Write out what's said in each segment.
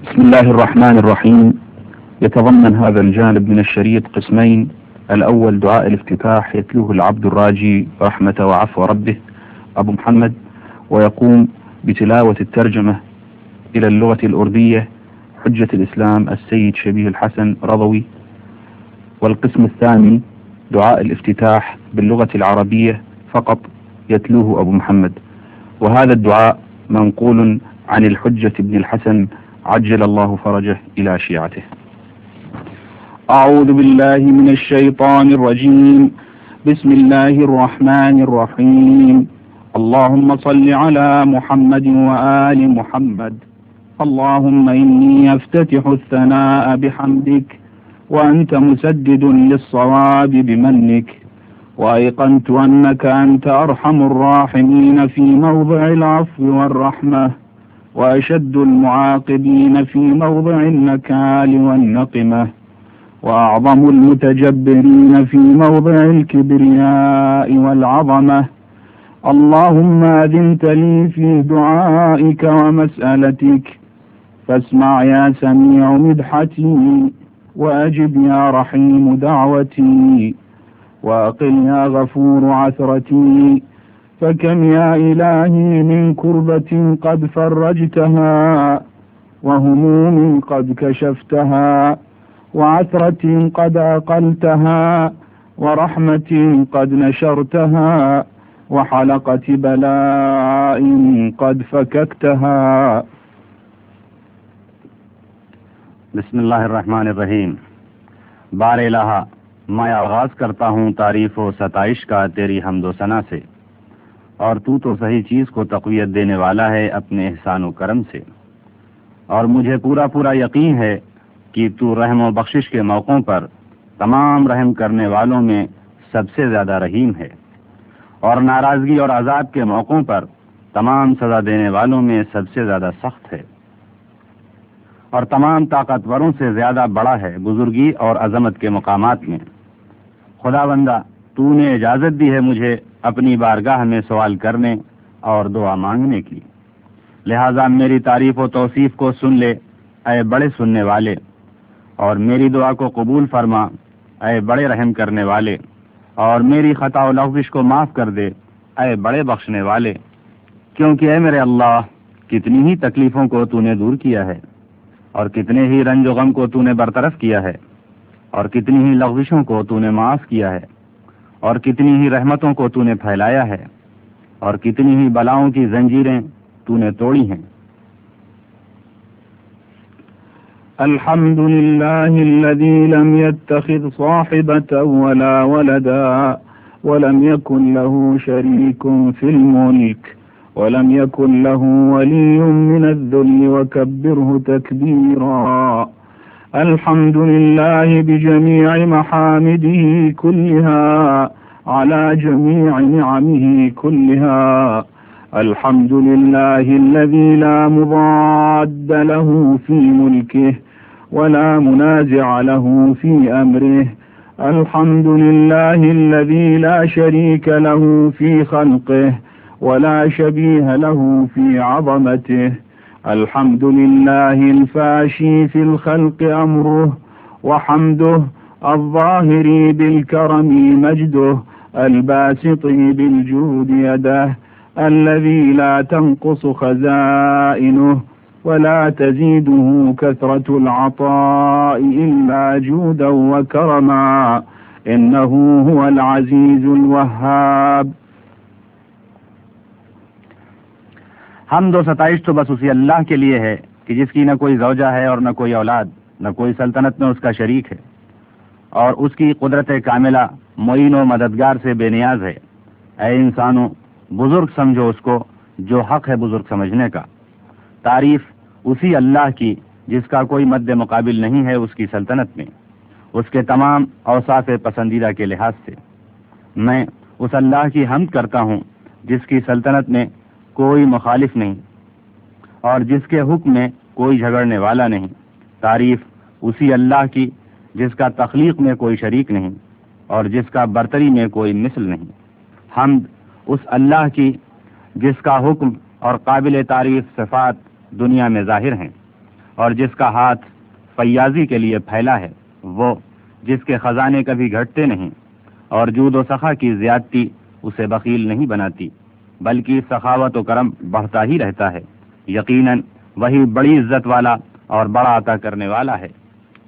بسم الله الرحمن الرحيم. يتضمن هذا الجانب من الشريط قسمين: الأول دعاء الافتتاح يتلوه العبد الراجي رحمة وعفو ربه أبو محمد، ويقوم بتلاوة الترجمة إلى اللغة الأردية حجة الإسلام السيد شبيه الحسن رضوي. والقسم الثاني دعاء الافتتاح باللغة العربية فقط يتلوه أبو محمد، وهذا الدعاء منقول عن الحجة بن الحسن عجل الله فرجه إلى شيعته. أعوذ بالله من الشيطان الرجيم. بسم الله الرحمن الرحيم. اللهم صل على محمد وآل محمد. اللهم إني أفتتح الثناء بحمدك، وأنت مسدد للصواب بمنك، وأيقنت أنك أنت أرحم الراحمين في موضع العفو والرحمة، وأشد المعاقبين في موضع النكال والنقمة، وأعظم المتجبرين في موضع الكبرياء والعظمة. اللهم أذنت لي في دعائك ومسألتك، فاسمع يا سميع مدحتي، وأجب يا رحيم دعوتي، وأقل يا غفور عثرتي. فكم يا إلهي من كربة قد فرجتها، وهموم قد كشفتها، وعثرة قد أقلتها، ورحمة قد نشرتها، وحلقة بلاء قد فككتها. بسم اللہ الرحمن الرحیم. بار الہ، میں آغاز کرتا ہوں تعریف و ستائش کا تیری حمد و ثنا سے، اور تو صحیح چیز کو تقویت دینے والا ہے اپنے احسان و کرم سے، اور مجھے پورا یقین ہے کہ تو رحم و بخشش کے موقعوں پر تمام رحم کرنے والوں میں سب سے زیادہ رحیم ہے، اور ناراضگی اور عذاب کے موقعوں پر تمام سزا دینے والوں میں سب سے زیادہ سخت ہے، اور تمام طاقتوروں سے زیادہ بڑا ہے بزرگی اور عظمت کے مقامات میں۔ خدا بندہ، تو نے اجازت دی ہے مجھے اپنی بارگاہ میں سوال کرنے اور دعا مانگنے کی، لہذا میری تعریف و توصیف کو سن لے اے بڑے سننے والے، اور میری دعا کو قبول فرما اے بڑے رحم کرنے والے، اور میری خطا و لغزش کو معاف کر دے اے بڑے بخشنے والے، کیونکہ اے میرے اللہ، کتنی ہی تکلیفوں کو تو نے دور کیا ہے، اور کتنے ہی رنج و غم کو تو نے برطرف کیا ہے، اور کتنی ہی لغزشوں کو تو نے معاف کیا ہے، اور کتنی ہی رحمتوں کو تو نے پھیلایا ہے، اور کتنی ہی بلاؤں کی زنجیریں تو نے توڑی ہیں۔ الحمد لله الذي لم يتخذ صاحبة ولا ولدا، ولم يكن له شريك في الملك، ولم يكن له ولي من الذل، وكبره تكبيرا. الحمد لله بجميع محامده كلها، على جميع نعمه كلها. الحمد لله الذي لا مضاد له في ملكه، ولا منازع له في أمره. الحمد لله الذي لا شريك له في خلقه، ولا شبيه له في عظمته. الحمد لله الفاشي في الخلق أمره وحمده، الظاهر بالكرم مجده، الباسط بالجود يده، الذي لا تنقص خزائنه، ولا تزيده كثرة العطاء إلا جودا وكرما. إنه هو العزيز الوهاب. حمد و ستائش تو بس اسی اللہ کے لیے ہے کہ جس کی نہ کوئی زوجہ ہے اور نہ کوئی اولاد، نہ کوئی سلطنت میں اس کا شریک ہے، اور اس کی قدرت کاملہ معین و مددگار سے بے نیاز ہے۔ اے انسانوں، بزرگ سمجھو اس کو جو حق ہے بزرگ سمجھنے کا۔ تعریف اسی اللہ کی جس کا کوئی مد مقابل نہیں ہے اس کی سلطنت میں، اس کے تمام اوصاف پسندیدہ کے لحاظ سے۔ میں اس اللہ کی حمد کرتا ہوں جس کی سلطنت میں کوئی مخالف نہیں، اور جس کے حکم میں کوئی جھگڑنے والا نہیں۔ تعریف اسی اللہ کی جس کا تخلیق میں کوئی شریک نہیں، اور جس کا برتری میں کوئی مثل نہیں۔ حمد اس اللہ کی جس کا حکم اور قابل تعریف صفات دنیا میں ظاہر ہیں، اور جس کا ہاتھ فیاضی کے لیے پھیلا ہے، وہ جس کے خزانے کبھی گھٹتے نہیں، اور جود و سخا کی زیادتی اسے بخیل نہیں بناتی، بلکہ سخاوت و کرم بڑھتا ہی رہتا ہے۔ یقیناً وہی بڑی عزت والا اور بڑا عطا کرنے والا ہے۔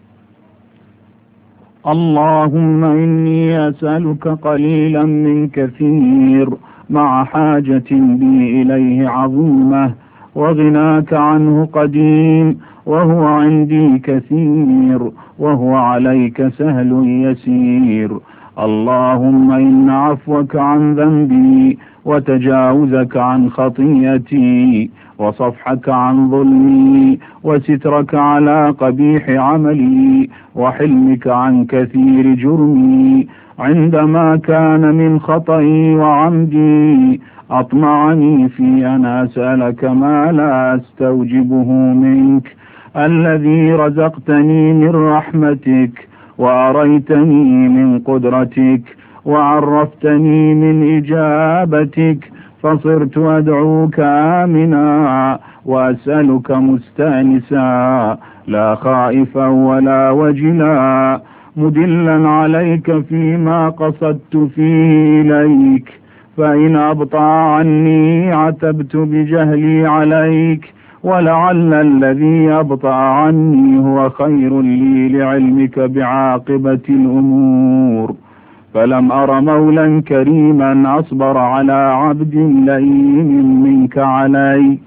اللهم إني أسألك قليلا من كثير مع حاجة بي إليه عظيمة، وغناك عنه قديم وهو عندي كثير وهو عليك سهل يسير. اللهم إن عفوك عن ذنبي وتجاوزك عن خطيئتي وصفحك عن ظلمي وسترك على قبيح عملي وحلمك عن كثير جرمي عندما كان من خطئي وعمدي أطمعني في أن أسألك ما لا أستوجبه منك الذي رزقتني من رحمتك وأريتني من قدرتك وعرفتني من إجابتك، فصرت أدعوك آمنا وأسألك مستأنسا لا خائفا ولا وجلا، مدلا عليك فيما قصدت فيه إليك، فإن أبطأ عني عتبت بجهلي عليك، ولعل الذي أبطأ عني هو خير لي لعلمك بعاقبة الأمور، فلم أر مولا كريما أصبر على عبد لئيم منك علي.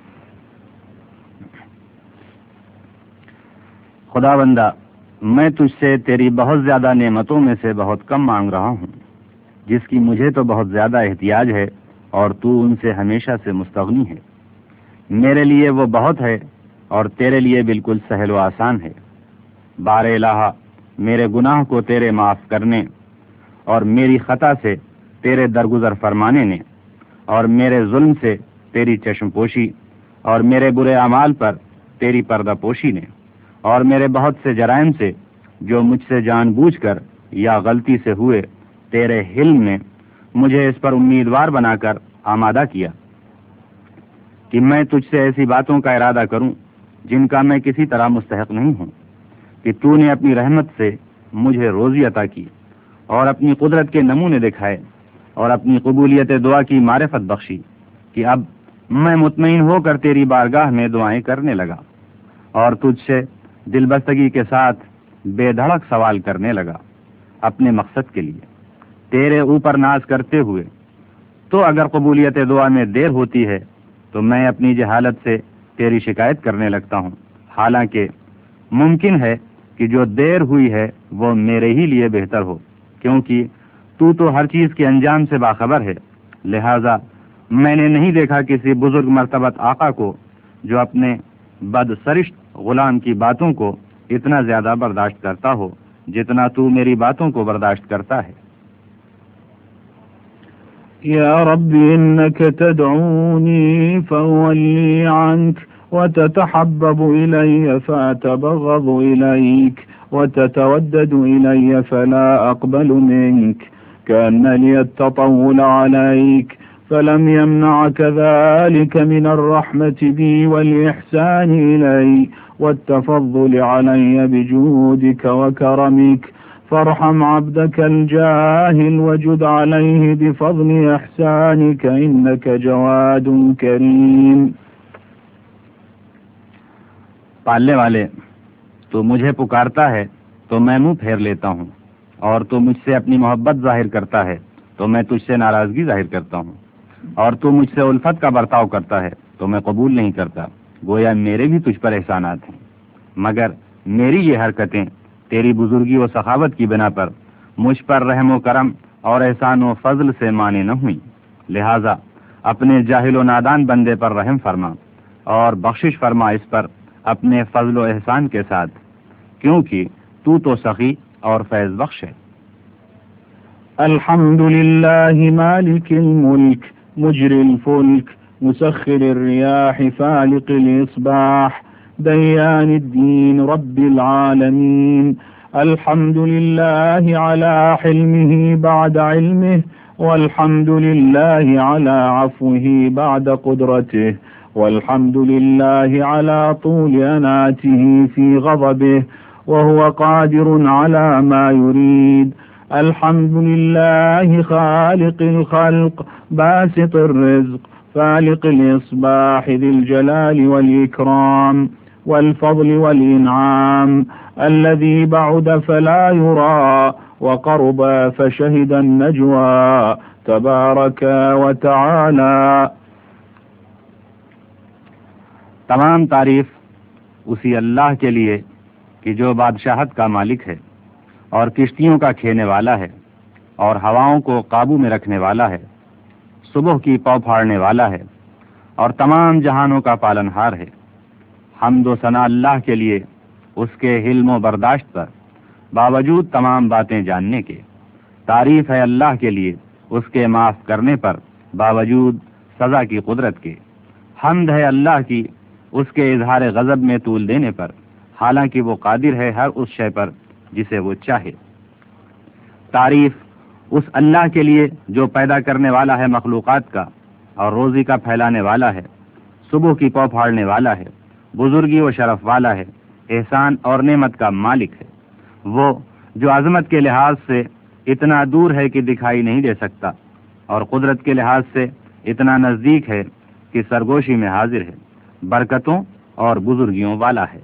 خدا بندہ، میں تجھ سے تیری بہت زیادہ نعمتوں میں سے بہت کم مانگ رہا ہوں، جس کی مجھے تو بہت زیادہ احتیاج ہے اور تو ان سے ہمیشہ سے مستغنی ہے۔ میرے لیے وہ بہت ہے اور تیرے لیے بالکل سہل و آسان ہے۔ بار الہ، میرے گناہ کو تیرے معاف کرنے اور میری خطا سے تیرے درگزر فرمانے نے، اور میرے ظلم سے تیری چشم پوشی اور میرے برے اعمال پر تیری پردہ پوشی نے، اور میرے بہت سے جرائم سے جو مجھ سے جان بوجھ کر یا غلطی سے ہوئے، تیرے حلم نے مجھے اس پر امیدوار بنا کر آمادہ کیا کہ میں تجھ سے ایسی باتوں کا ارادہ کروں جن کا میں کسی طرح مستحق نہیں ہوں، کہ تو نے اپنی رحمت سے مجھے روزی عطا کی اور اپنی قدرت کے نمونے دکھائے اور اپنی قبولیت دعا کی معرفت بخشی، کہ اب میں مطمئن ہو کر تیری بارگاہ میں دعائیں کرنے لگا اور تجھ سے دل بستگی کے ساتھ بے دھڑک سوال کرنے لگا اپنے مقصد کے لیے، تیرے اوپر ناز کرتے ہوئے۔ تو اگر قبولیت دعا میں دیر ہوتی ہے تو میں اپنی جہالت سے تیری شکایت کرنے لگتا ہوں، حالانکہ ممکن ہے کہ جو دیر ہوئی ہے وہ میرے ہی لیے بہتر ہو، کیونکہ تو ہر چیز کے انجام سے باخبر ہے۔ لہذا میں نے نہیں دیکھا کسی بزرگ مرتبت آقا کو جو اپنے بد سرشت غلام کی باتوں کو اتنا زیادہ برداشت کرتا ہو جتنا تو میری باتوں کو برداشت کرتا ہے۔ یا رب انك تدعوني فأولي عنك وتتحبب إلي فأتبغض إليك وتتودد إلي فلا أقبل منك، كأن لي التطول عليك فلم يمنعك ذلك من الرحمة بي والإحسان إلي والتفضل علي بجودك وكرمك، فارحم عبدك الجاهل وجد عليه بفضل إحسانك إنك جواد كريم. پالنے والے، تو مجھے پکارتا ہے تو میں منہ پھیر لیتا ہوں، اور تو مجھ سے اپنی محبت ظاہر کرتا ہے تو میں تجھ سے ناراضگی ظاہر کرتا ہوں، اور تو مجھ سے الفت کا برتاؤ کرتا ہے تو میں قبول نہیں کرتا، گویا میرے بھی تجھ پر احسانات ہیں، مگر میری یہ حرکتیں تیری بزرگی و سخاوت کی بنا پر مجھ پر رحم و کرم اور احسان و فضل سے مانے نہ ہوئیں، لہذا اپنے جاہل و نادان بندے پر رحم فرما اور بخشش فرما اس پر اپنے فضل و احسان کے ساتھ، کیونکہ تو سخی اور فیض بخش ہے۔ الحمد لله مالك الملك مجري الفلك مسخر الرياح فالق الإصباح ديان الدين رب العالمين، الحمد لله على حلمه بعد علمه، والحمد لله على عفوه بعد قدرته، والحمد لله على طول أناته في غضبه وهو قادر على ما يريد. الحمد لله خالق الخلق باسط الرزق فالق الإصباح ذي الجلال والإكرام والفضل والإنعام الذي بعد فلا يرى وقرب فشهد النجوى تبارك وتعالى. تمام تعریف اسی اللہ کے لیے کہ جو بادشاہت کا مالک ہے اور کشتیوں کا کھینے والا ہے اور ہواؤں کو قابو میں رکھنے والا ہے، صبح کی پاؤ پھاڑنے والا ہے اور تمام جہانوں کا پالنہار ہے. حمد و ثنا اللہ کے لیے اس کے حلم و برداشت پر باوجود تمام باتیں جاننے کے. تعریف ہے اللہ کے لیے اس کے معاف کرنے پر باوجود سزا کی قدرت کے. حمد ہے اللہ کی اس کے اظہار غضب میں طول دینے پر، حالانکہ وہ قادر ہے ہر اس شے پر جسے وہ چاہے. تعریف اس اللہ کے لیے جو پیدا کرنے والا ہے مخلوقات کا اور روزی کا پھیلانے والا ہے، صبح کی پاؤ پھاڑنے والا ہے، بزرگی و شرف والا ہے، احسان اور نعمت کا مالک ہے. وہ جو عظمت کے لحاظ سے اتنا دور ہے کہ دکھائی نہیں دے سکتا اور قدرت کے لحاظ سے اتنا نزدیک ہے کہ سرگوشی میں حاضر ہے، برکتوں اور بزرگیوں والا ہے.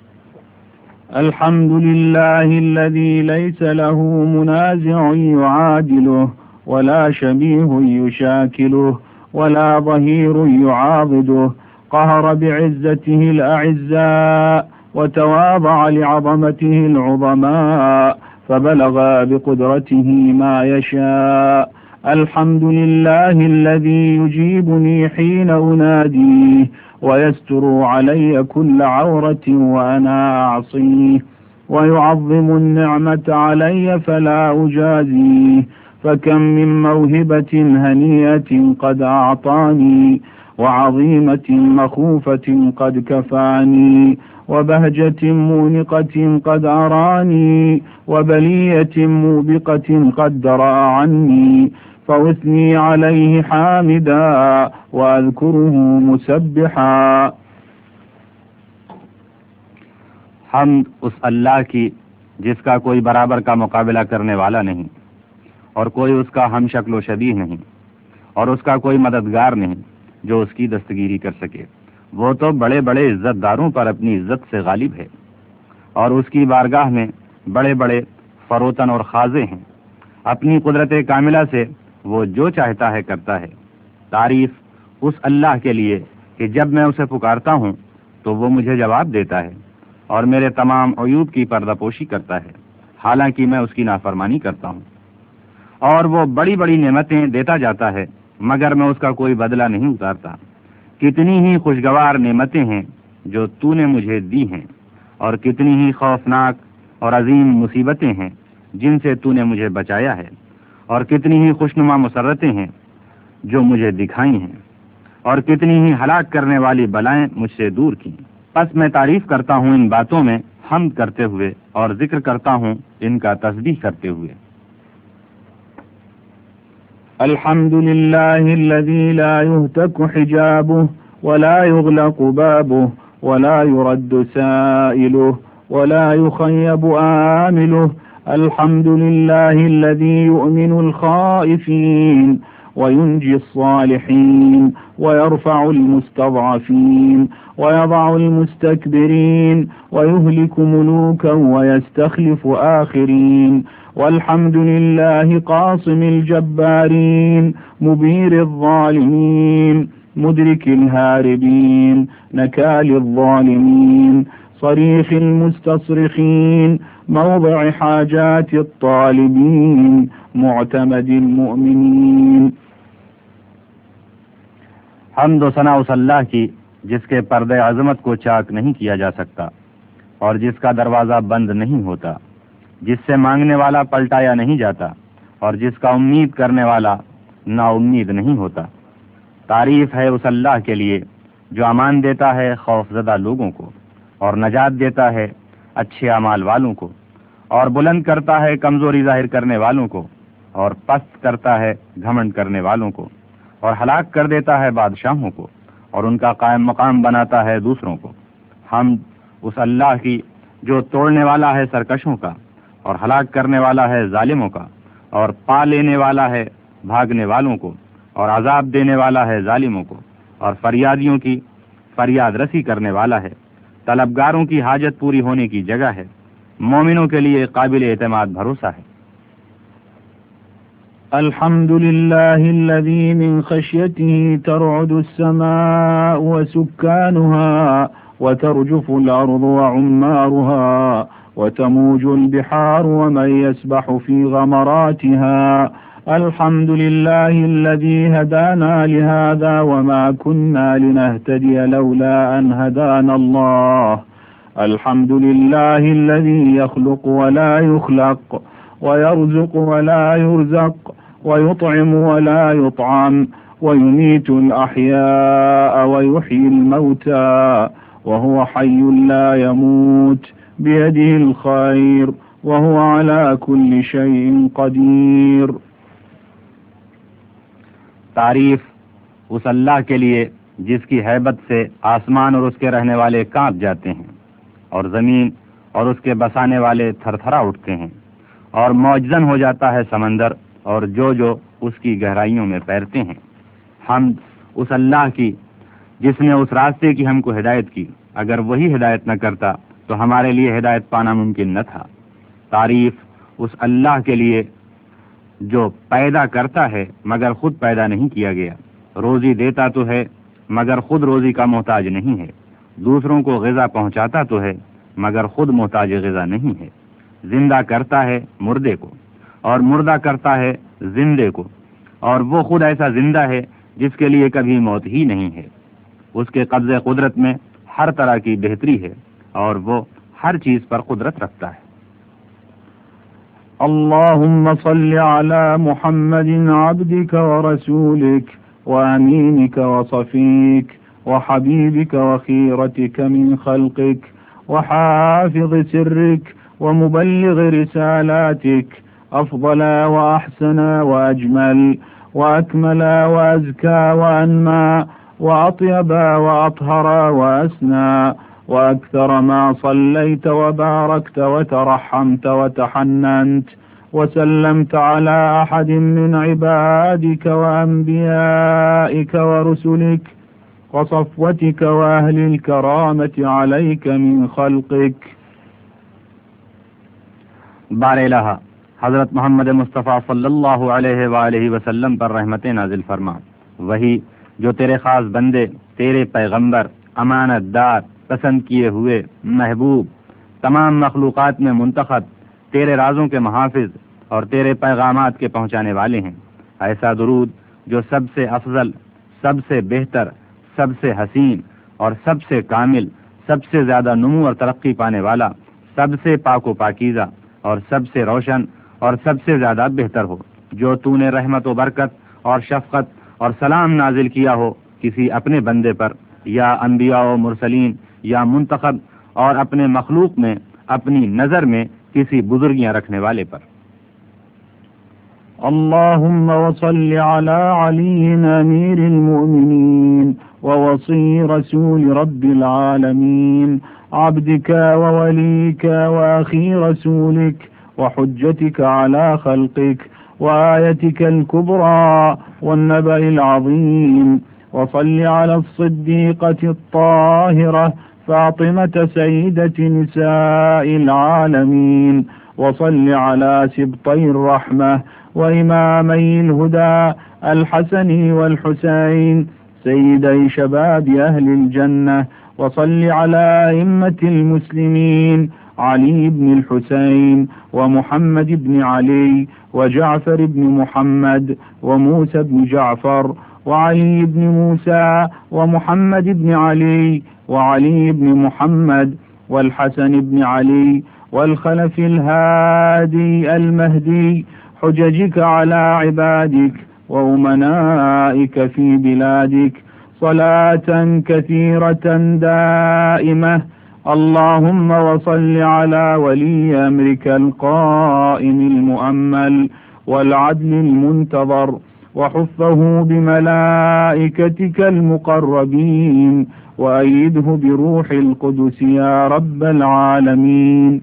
الحمد لله الذي ليس له منازع يعادله ولا شبيه يشاكله ولا ظهير يعاضده. قهر بعزته الأعزاء وتواضع لعظمته العظماء فبلغ بقدرته ما يشاء. الحمد لله الذي يجيبني حين أناديه ويستر علي كل عورة وأنا أعصيه ويعظم النعمة علي فلا أجازيه. فكم من موهبة هنيئة قد أعطاني وعظيمة مخوفة قد كفاني وبهجة مونقة قد أراني وبلية موبقة قد درأ عني. فاثني عليه حامدا واذكره مسبحا. حمد اس اللہ کی جس کا کوئی برابر کا مقابلہ کرنے والا نہیں اور کوئی اس کا ہم شکل و شبیہ نہیں اور اس کا کوئی مددگار نہیں جو اس کی دستگیری کر سکے. وہ تو بڑے بڑے عزت داروں پر اپنی عزت سے غالب ہے اور اس کی بارگاہ میں بڑے بڑے فروتن اور خاضے ہیں. اپنی قدرت کاملہ سے وہ جو چاہتا ہے کرتا ہے. تعریف اس اللہ کے لیے کہ جب میں اسے پکارتا ہوں تو وہ مجھے جواب دیتا ہے اور میرے تمام عیوب کی پردہ پوشی کرتا ہے حالانکہ میں اس کی نافرمانی کرتا ہوں. اور وہ بڑی بڑی نعمتیں دیتا جاتا ہے مگر میں اس کا کوئی بدلہ نہیں اتارتا. کتنی ہی خوشگوار نعمتیں ہیں جو تو نے مجھے دی ہیں اور کتنی ہی خوفناک اور عظیم مصیبتیں ہیں جن سے تو نے مجھے بچایا ہے اور کتنی ہی خوشنما مسرتیں ہیں جو مجھے دکھائی ہیں اور کتنی ہی ہلاک کرنے والی بلائیں مجھ سے دور کی. پس میں تعریف کرتا ہوں ان باتوں میں حمد کرتے ہوئے اور ذکر کرتا ہوں ان کا تسبیح کرتے ہوئے. الحمد لله الذي لا يهتك حجابه ولا يغلق بابه ولا يرد سائله ولا يخيب آمله. الحمد لله الذي يؤمن الخائفين وينجي الصالحين ويرفع المستضعفين ويضع المستكبرين ويهلك ملوكا ويستخلف آخرين. والحمد لله قاصم الجبارين مبير الظالمين مدرك الهاربين نكال الظالمين صريخ المستصرخين موضع حاجات الطالبين معتمد المؤمنين. حمد و ثنا اس اللہ کی جس کے پردے عظمت کو چاک نہیں کیا جا سکتا اور جس کا دروازہ بند نہیں ہوتا، جس سے مانگنے والا پلٹایا نہیں جاتا اور جس کا امید کرنے والا نا امید نہیں ہوتا. تعریف ہے اس اللہ کے لیے جو امان دیتا ہے خوف زدہ لوگوں کو اور نجات دیتا ہے اچھے اعمال والوں کو اور بلند کرتا ہے کمزوری ظاہر کرنے والوں کو اور پست کرتا ہے گھمنڈ کرنے والوں کو اور ہلاک کر دیتا ہے بادشاہوں کو اور ان کا قائم مقام بناتا ہے دوسروں کو۔ حمد اس اللہ کی جو توڑنے والا ہے سرکشوں کا اور ہلاک کرنے والا ہے ظالموں کا، اور پا لینے والا ہے بھاگنے والوں کو، اور عذاب دینے والا ہے ظالموں کو، اور فریادیوں کی فریاد رسی کرنے والا ہے، طلبگاروں کی حاجت پوری ہونے کی جگہ ہے، مومنوں کے لیے قابل اعتماد بھروسہ ہے۔ الحمد لله الذي من خشيته ترعد السماء وسكانها وترجف الأرض وعمارها وتموج البحار ومن يسبح في غمراتها. الحمد لله الذي هدانا لهذا وما كنا لنهتدي لولا أن هدانا الله. الحمد لله الذي يخلق ولا يخلق ويرزق ولا يرزق ويطعم ولا يطعم ويميت الأحياء ويحيي الموتى وهو حي لا يموت بيده الخير وهو على كل شيء قدير. تعریف اس اللہ کے لیے جس کی ہیبت سے آسمان اور اس کے رہنے والے کانپ جاتے ہیں، اور زمین اور اس کے بسانے والے تھر تھرا اٹھتے ہیں، اور معجزن ہو جاتا ہے سمندر اور جو اس کی گہرائیوں میں تیرتے ہیں۔ حمد اس اللہ کی جس نے اس راستے کی ہم کو ہدایت کی، اگر وہی ہدایت نہ کرتا تو ہمارے لیے ہدایت پانا ممکن نہ تھا۔ تعریف اس اللہ کے لیے جو پیدا کرتا ہے مگر خود پیدا نہیں کیا گیا، روزی دیتا تو ہے مگر خود روزی کا محتاج نہیں ہے، دوسروں کو غذا پہنچاتا تو ہے مگر خود محتاج غذا نہیں ہے، زندہ کرتا ہے مردے کو اور مردہ کرتا ہے زندے کو، اور وہ خود ایسا زندہ ہے جس کے لیے کبھی موت ہی نہیں ہے۔ اس کے قبضے قدرت میں ہر طرح کی بہتری ہے اور وہ ہر چیز پر قدرت رکھتا ہے۔ اللهم صل على محمد عبدك ورسولك وأمينك وصفيك وحبيبك وخيرتك من خلقك وحافظ سرك ومبلغ رسالاتك أفضل وأحسن وأجمل وأكمل وأزكى وأنمى وأطيب وأطهر وأسنى وأكثر ما صليت وباركت وترحمت وتحننت وسلمت على أحد من عبادك وأنبيائك ورسلك وصفوتك وأهل الكرامة عليك من خلقك. بار الہ حضرت محمد مصطفیٰ صلی اللہ علیہ وآلہ وسلم پر رحمت نازل فرما، وہی جو تیرے خاص بندے، تیرے پیغمبر، امانت دار، پسند کیے ہوئے، محبوب، تمام مخلوقات میں منتخب، تیرے رازوں کے محافظ اور تیرے پیغامات کے پہنچانے والے ہیں۔ ایسا درود جو سب سے افضل، سب سے بہتر، سب سے حسین اور سب سے کامل، سب سے زیادہ نمو اور ترقی پانے والا، سب سے پاک و پاکیزہ اور سب سے روشن اور سب سے زیادہ بہتر ہو، جو تو نے رحمت و برکت اور شفقت اور سلام نازل کیا ہو کسی اپنے بندے پر، یا انبیاء و مرسلین، یا منتخب اور اپنے مخلوق میں اپنی نظر میں کسی بزرگیاں رکھنے والے پر۔ اللهم وصل على علي أمير المؤمنين ووصي رسول رب العالمين عبدك ووليك وأخي رسولك وحجتك على خلقك وآيتك الكبرى والنبأ العظيم، وصل على الصديقة الطاهرة فاطمة سيدة نساء العالمين، وصل على سبطي الرحمة وإمامي الهدى الحسن والحسين سيدي شباب أهل الجنة، وصل على أئمة المسلمين علي بن الحسين ومحمد بن علي وجعفر بن محمد وموسى بن جعفر وعلي بن موسى ومحمد بن علي وعلي بن محمد والحسن بن علي والخلف الهادي المهدي، حججك على عبادك وأمنائك في بلادك صلاة كثيرة دائمة. اللهم وصل على ولي أمرك القائم المؤمل والعدل المنتظر وحفه بملائكتك المقربين وأيده بروح القدس يا رب العالمين.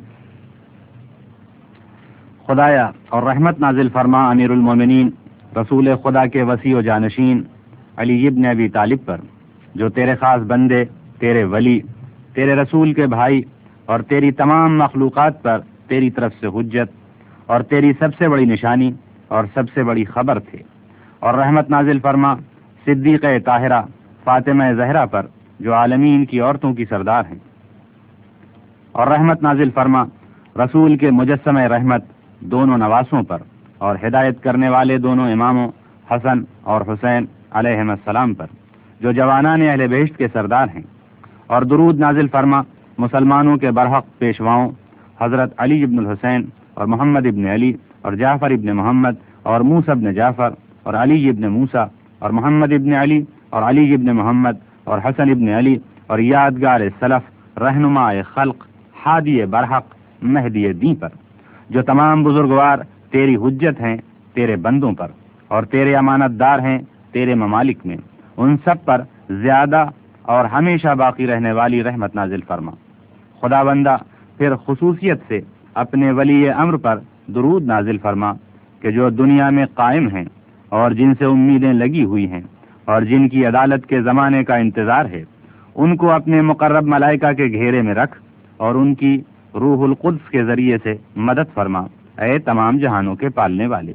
خدایا اور رحمت نازل فرما امیر المومنین رسول خدا کے وسیع و جانشین علی ابن ابی طالب پر، جو تیرے خاص بندے، تیرے ولی، تیرے رسول کے بھائی اور تیری تمام مخلوقات پر تیری طرف سے حجت اور تیری سب سے بڑی نشانی اور سب سے بڑی خبر تھے. اور رحمت نازل فرما صدیقہ طاہرہ فاطمہ زہرا پر، جو عالمین کی عورتوں کی سردار ہیں. اور رحمت نازل فرما رسول کے مجسمہ رحمت دونوں نواسوں پر، اور ہدایت کرنے والے دونوں اماموں حسن اور حسین علیہم السلام پر، جو جوانان اہل بہشت کے سردار ہیں. اور درود نازل فرما مسلمانوں کے برحق پیشواؤں حضرت علی ابن الحسین اور محمد ابن علی اور جعفر ابن محمد اور موسیٰ ابن جعفر اور علی ابن موسیٰ اور محمد ابن علی اور علی ابن محمد اور حسن ابن علی اور یادگار سلف رہنما خلق ہادی برحق مہدی دین پر، جو تمام بزرگوار تیری حجت ہیں تیرے بندوں پر اور تیرے امانت دار ہیں تیرے ممالک میں، ان سب پر زیادہ اور ہمیشہ باقی رہنے والی رحمت نازل فرما. خدا بندہ پھر خصوصیت سے اپنے ولی امر پر درود نازل فرما کہ جو دنیا میں قائم ہیں اور جن سے امیدیں لگی ہوئی ہیں اور جن کی عدالت کے زمانے کا انتظار ہے، ان کو اپنے مقرب ملائکہ کے گھیرے میں رکھ اور ان کی روح القدس کے ذریعے سے مدد فرما، اے تمام جہانوں کے پالنے والے.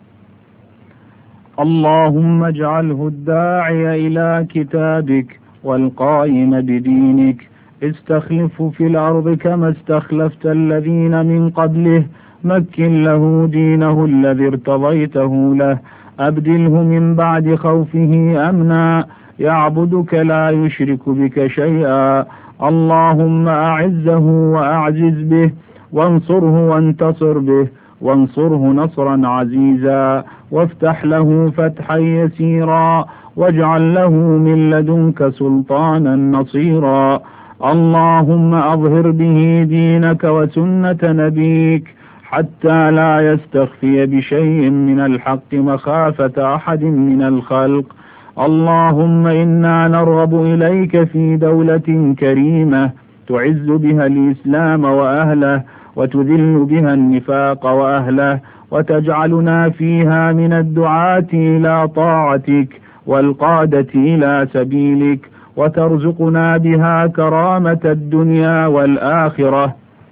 اللهم اجعله الداعي إلى كتابك والقائم بدينك استخلف في الأرض كما استخلفت الذين من قبله مكن له دينه الذي ارتضيته له أبدله من بعد خوفه أمنا يعبدك لا يشرك بك شيئا. اللهم أعزه وأعزز به وانصره وانتصر به وانصره نصرا عزيزا وافتح له فتحا يسيرا واجعل له من لدنك سلطانا نصيرا. اللهم أظهر به دينك وسنة نبيك حتى لا يستخفي بشيء من الحق مخافة أحد من الخلق. اللهم إنا نرغب إليك في دولة كريمة تعز بها الإسلام وأهله وتذل بها النفاق وأهله وتجعلنا فيها من الدعاة إلى طاعتك والقادة إلى سبيلك وترزقنا بها كرامة الدنيا والآخرة.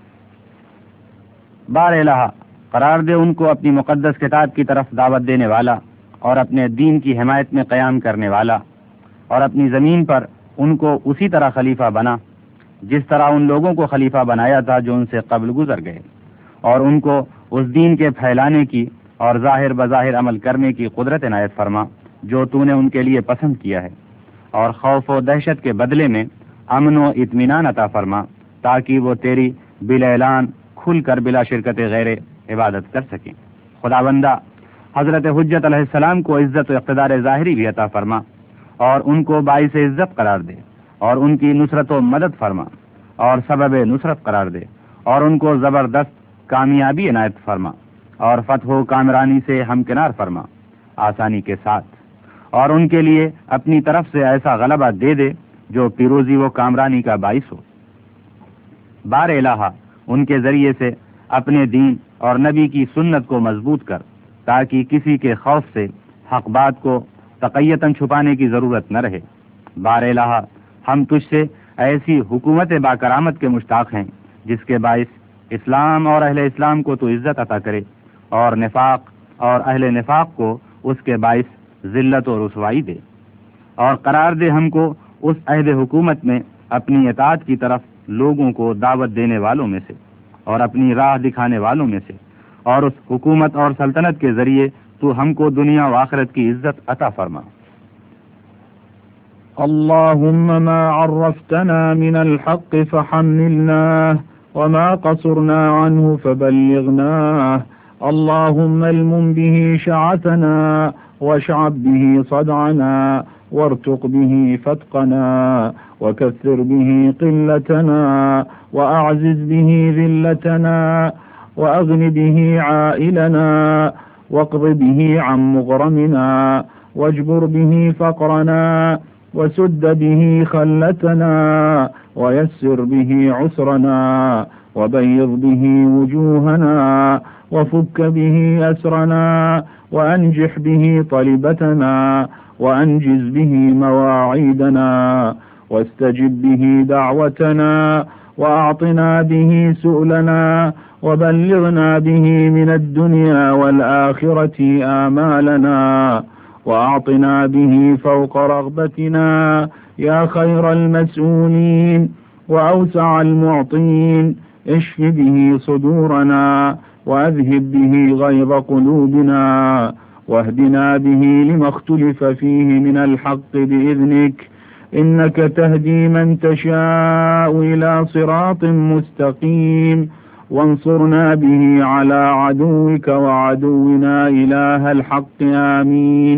بار الہ قرار دے ان کو اپنی مقدس کتاب کی طرف دعوت دینے والا اور اپنے دین کی حمایت میں قیام کرنے والا، اور اپنی زمین پر ان کو اسی طرح خلیفہ بنا جس طرح ان لوگوں کو خلیفہ بنایا تھا جو ان سے قبل گزر گئے، اور ان کو اس دین کے پھیلانے کی اور ظاہر بظاہر عمل کرنے کی قدرت عنایت فرما جو تو نے ان کے لیے پسند کیا ہے، اور خوف و دہشت کے بدلے میں امن و اطمینان عطا فرما تاکہ وہ تیری بلا اعلان کھل کر بلا شرکت غیر عبادت کر سکیں. خدا بندہ حضرت حجت علیہ السلام کو عزت و اقتدار ظاہری بھی عطا فرما اور ان کو باعث عزت قرار دے، اور ان کی نصرت و مدد فرما اور سبب نصرت قرار دے، اور ان کو زبردست کامیابی عنایت فرما اور فتح و کامرانی سے ہمکنار فرما آسانی کے ساتھ، اور ان کے لیے اپنی طرف سے ایسا غلبہ دے دے جو پیروزی و کامرانی کا باعث ہو. بار الہ ان کے ذریعے سے اپنے دین اور نبی کی سنت کو مضبوط کر تاکہ کسی کے خوف سے حق بات کو تقیتاً چھپانے کی ضرورت نہ رہے. بار الہ ہم تجھ سے ایسی حکومت باکرامت کے مشتاق ہیں جس کے باعث اسلام اور اہل اسلام کو تو عزت عطا کرے، اور نفاق اور اہل نفاق کو اس کے باعث ذلت و رسوائی دے، اور قرار دے ہم کو اس عہد حکومت میں اپنی اطاعت کی طرف لوگوں کو دعوت دینے والوں میں سے اور اپنی راہ دکھانے والوں میں سے، اور اس حکومت اور سلطنت کے ذریعے تو ہم کو دنیا و آخرت کی عزت عطا فرما. اللهم ما عرفتنا من الحق فحملناه وما قصرنا عنه فبلغناه. اللهم المم به شعثنا واشعب به صدعنا وارتق به فتقنا وكثر به قلتنا وأعزز به ذلتنا وأغن به عائلنا واقض به عن مغرمنا واجبر به فقرنا وسد به خلتنا ويسر به عسرنا وبيض به وجوهنا وفك به أسرنا وأنجح به طلبتنا وأنجز به مواعيدنا واستجب به دعوتنا وأعطنا به سؤلنا وبلغنا به من الدنيا والآخرة آمالنا وأعطنا به فوق رغبتنا يا خير المسؤولين وأوسع المعطين اشف به صدورنا وأذهب به غيظ قلوبنا واهدنا به لما اختلف فيه من الحق بإذنك إنك تهدي من تشاء إلى صراط مستقيم وانصرنا به على عدوك وعدونا إله الحق آمین۔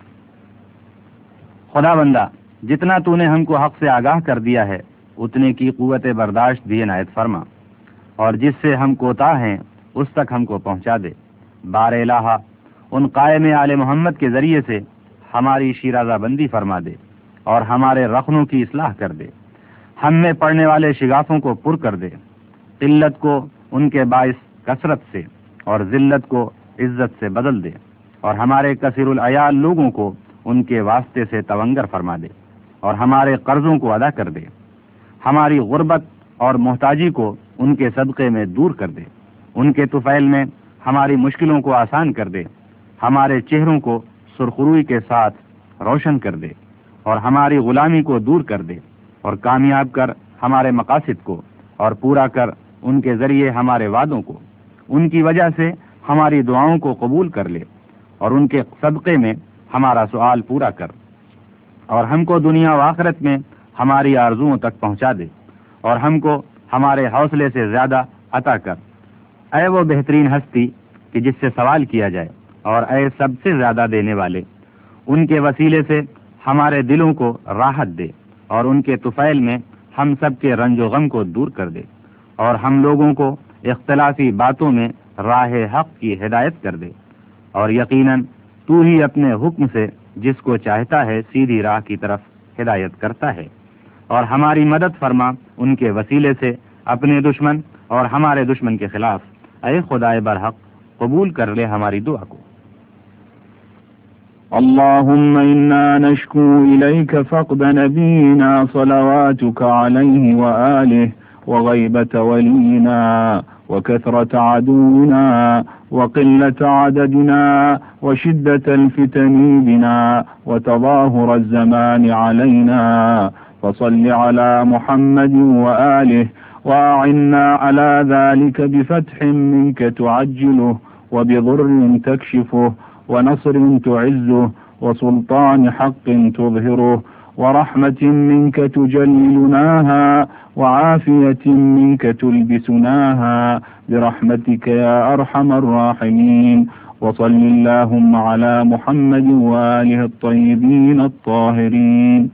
خدا بندہ، جتنا تو نے ہم کو حق سے آگاہ کر دیا ہے اتنے کی قوت برداشت بھی عنایت فرما، اور جس سے ہم کوتاہ ہیں اس تک ہم کو پہنچا دے۔ بار الہ ان قائم آل محمد کے ذریعے سے ہماری شیرازہ بندی فرما دے اور ہمارے رخنوں کی اصلاح کر دے، ہم میں پڑنے والے شگافوں کو پر کر دے، قلت کو ان کے باعث کثرت سے اور ذلت کو عزت سے بدل دے، اور ہمارے کثیر العیال لوگوں کو ان کے واسطے سے تونگر فرما دے اور ہمارے قرضوں کو ادا کر دے، ہماری غربت اور محتاجی کو ان کے صدقے میں دور کر دے، ان کے طفیل میں ہماری مشکلوں کو آسان کر دے، ہمارے چہروں کو سرخروئی کے ساتھ روشن کر دے اور ہماری غلامی کو دور کر دے، اور کامیاب کر ہمارے مقاصد کو اور پورا کر ان کے ذریعے ہمارے وعدوں کو، ان کی وجہ سے ہماری دعاؤں کو قبول کر لے اور ان کے صدقے میں ہمارا سوال پورا کر، اور ہم کو دنیا و آخرت میں ہماری آرزوؤں تک پہنچا دے اور ہم کو ہمارے حوصلے سے زیادہ عطا کر، اے وہ بہترین ہستی کہ جس سے سوال کیا جائے، اور اے سب سے زیادہ دینے والے، ان کے وسیلے سے ہمارے دلوں کو راحت دے اور ان کے طفیل میں ہم سب کے رنج و غم کو دور کر دے، اور ہم لوگوں کو اختلافی باتوں میں راہ حق کی ہدایت کر دے، اور یقیناً تو ہی اپنے حکم سے جس کو چاہتا ہے سیدھی راہ کی طرف ہدایت کرتا ہے، اور ہماری مدد فرما ان کے وسیلے سے اپنے دشمن اور ہمارے دشمن کے خلاف، اے خدائے برحق قبول کر لے ہماری دعا کو۔ اللهم إنا نشكو إليك فقد نبينا صلواتك عليه وآله وغيبة ولينا وكثرة عدونا وقلة عددنا وشدة الفتن بنا وتظاهر الزمان علينا، فصل على محمد وآله وأعنا على ذلك بفتح منك تعجله وبضر تكشفه ونصر تعزه وسلطان حق تظهره ورحمة منك تجللناها وعافية منك تلبسناها برحمتك يا أرحم الراحمين، وصل اللهم على محمد وآله الطيبين الطاهرين۔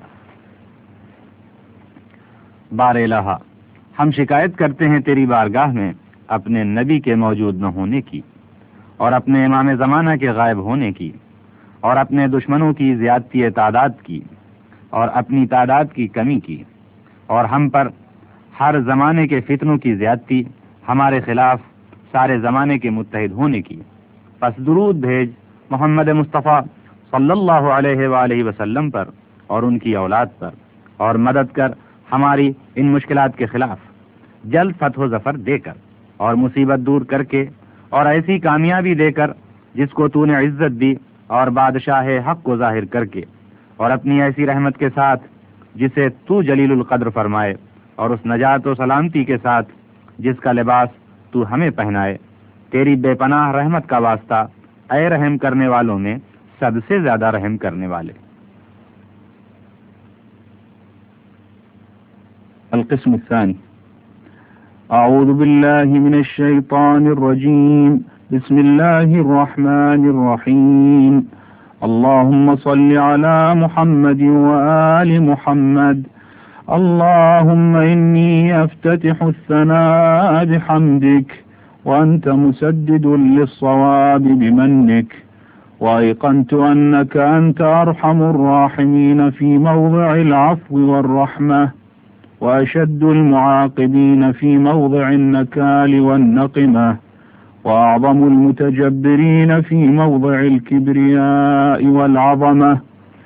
بار الہ، ہم شکایت کرتے ہیں تیری بارگاہ میں اپنے نبی کے موجود نہ ہونے کی، اور اپنے امام زمانہ کے غائب ہونے کی، اور اپنے دشمنوں کی زیادتی تعداد کی، اور اپنی تعداد کی کمی کی، اور ہم پر ہر زمانے کے فتنوں کی زیادتی، ہمارے خلاف سارے زمانے کے متحد ہونے کی۔ پس درود بھیج محمد مصطفیٰ صلی اللہ علیہ وآلہ وسلم پر اور ان کی اولاد پر، اور مدد کر ہماری ان مشکلات کے خلاف، جلد فتح و ظفر دے کر اور مصیبت دور کر کے، اور ایسی کامیابی دے کر جس کو تو نے عزت دی، اور بادشاہ حق کو ظاہر کر کے، اور اپنی ایسی رحمت کے ساتھ جسے تو جلیل القدر فرمائے، اور اس نجات و سلامتی کے ساتھ جس کا لباس تو ہمیں پہنائے۔ تیری بے پناہ رحمت کا واسطہ، اے رحم کرنے والوں میں سب سے زیادہ رحم کرنے والے۔ القسم الثاني، أعوذ بالله من الشيطان الرجيم، بسم الله الرحمن الرحيم، اللهم صل على محمد وآل محمد، اللهم إني أفتتح الثناء بحمدك وأنت مسدد للصواب بمنك، وأيقنت أنك أنت أرحم الراحمين في موضع العفو والرحمة، وأشد المعاقبين في موضع النكال والنقمة، وأعظم المتجبرين في موضع الكبرياء والعظمة.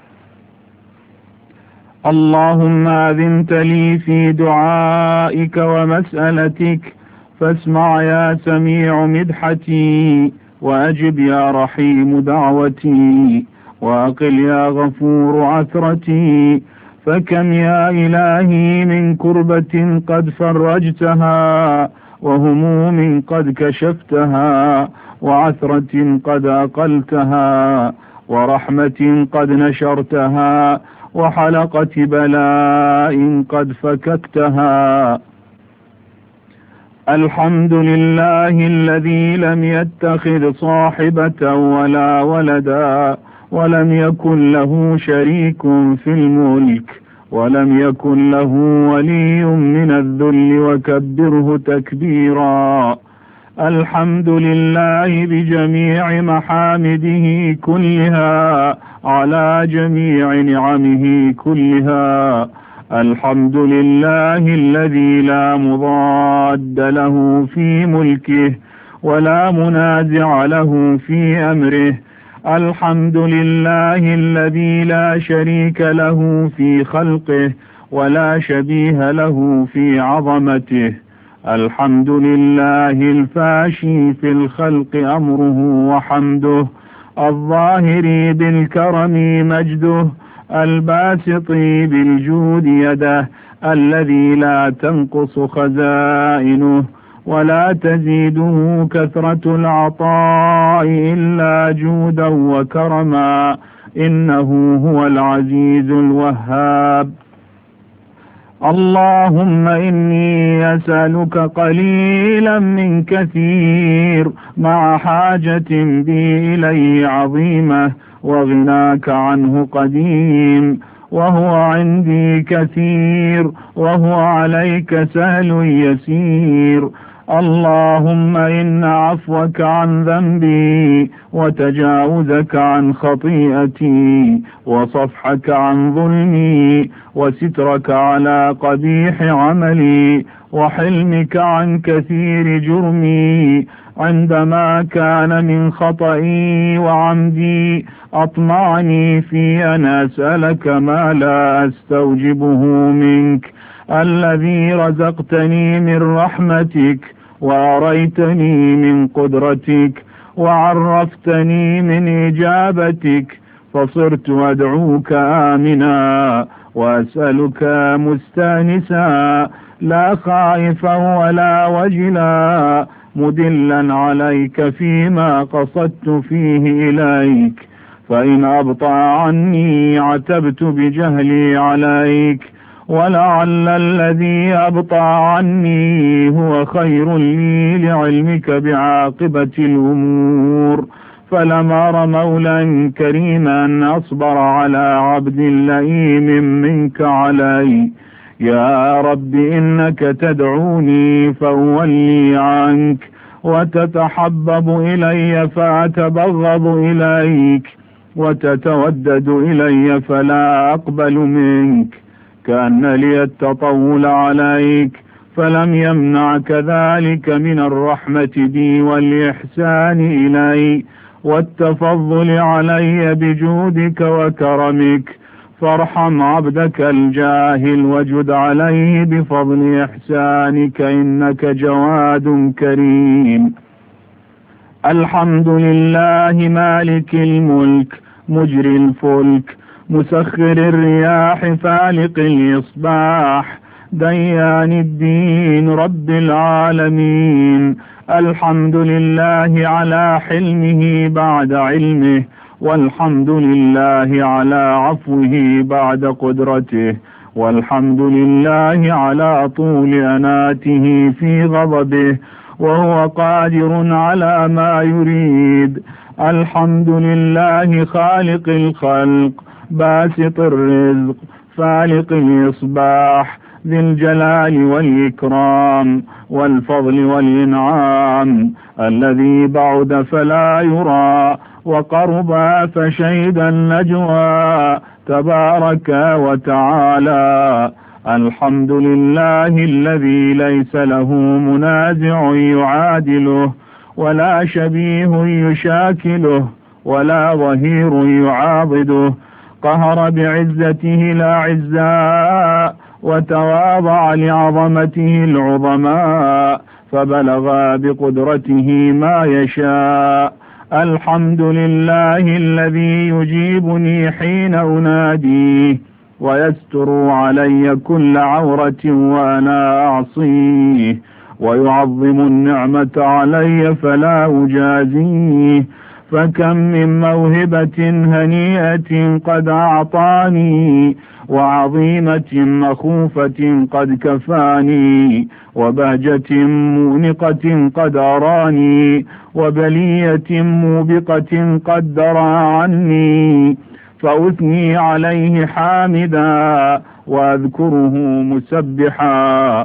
اللهم أذنت لي في دعائك ومسألتك، فاسمع يا سميع مدحتي، وأجب يا رحيم دعوتي، وأقل يا غفور عثرتي. فكم يا إلهي من كربة قد فرجتها، وهموم قد كشفتها، وعثرة قد أقلتها، ورحمة قد نشرتها، وحلقة بلاء قد فككتها. الحمد لله الذي لم يتخذ صاحبة ولا ولدا، ولم يكن له شريك في الملك، ولم يكن له ولي من الذل، وكبره تكبيرا. الحمد لله بجميع محامده كلها، على جميع نعمه كلها. الحمد لله الذي لا مضاد له في ملكه، ولا منازع له في أمره. الحمد لله الذي لا شريك له في خلقه، ولا شبيه له في عظمته. الحمد لله الفاشي في الخلق أمره وحمده، الظاهر بالكرم مجده، الباسط بالجود يده، الذي لا تنقص خزائنه، ولا تزيده كثرة العطاء إلا جودا وكرما، إنه هو العزيز الوهاب. اللهم إني أسألك قليلا من كثير، مع حاجة بي إليه عظيمة، وغناك عنه قديم، وهو عندي كثير، وهو عليك سهل يسير. اللهم إن عفوك عن ذنبي، وتجاوزك عن خطيئتي، وصفحك عن ظلمي، وسترك على قبيح عملي، وحلمك عن كثير جرمي، عندما كان من خطئي وعمدي، أطمعني في أن أسألك ما لا أستوجبه منك، الذي رزقتني من رحمتك، وأريتني من قدرتك، وعرفتني من إجابتك، فصرت أدعوك آمنا، وأسألك مستانسا، لا خائفا ولا وجلا، مدلا عليك فيما قصدت فيه إليك. فإن أبطأ عني عتبت بجهلي عليك، ولعل الذي أبطأ عني هو خير لي لعلمك بعاقبة الأمور. فلم أر مولا كريما أصبر على عبد لئيم منك علي. يا رب إنك تدعوني فأولي عنك، وتتحبب إلي فأتبغض إليك، وتتودد إلي فلا أقبل منك. كأن لي التطول عليك، فلم يمنعك ذلك من الرحمة بي والإحسان إلي، والتفضل علي بجودك وكرمك. فارحم عبدك الجاهل، وجد عليه بفضل إحسانك، إنك جواد كريم. الحمد لله مالك الملك، مجري الفلك، مسخر الرياح، فالق الإصباح، ديان الدين، رب العالمين. الحمد لله على حلمه بعد علمه، والحمد لله على عفوه بعد قدرته، والحمد لله على طول أناته في غضبه، وهو قادر على ما يريد. الحمد لله خالق الخلق، باسط الرزق، فالق الإصباح، ذي الجلال والإكرام والفضل والإنعام، الذي بعد فلا يرى وقرب فشهد النجوى، تبارك وتعالى. الحمد لله الذي ليس له منازع يعادله، ولا شبيه يشاكله، ولا ظهير يعاضده. قهر بعزته الأعزاء، وتواضع لعظمته العظماء، فبلغ بقدرته ما يشاء. الحمد لله الذي يجيبني حين أناديه، ويستر علي كل عورة وأنا أعصيه، ويعظم النعمة علي فلا أجازيه. فكم من موهبة هنيئة قد أعطاني، وعظيمة مخوفة قد كفاني، وبهجة مونقة قد أراني، وبلية موبقة قد درى عني. فأثني عليه حامدا، وأذكره مسبحا.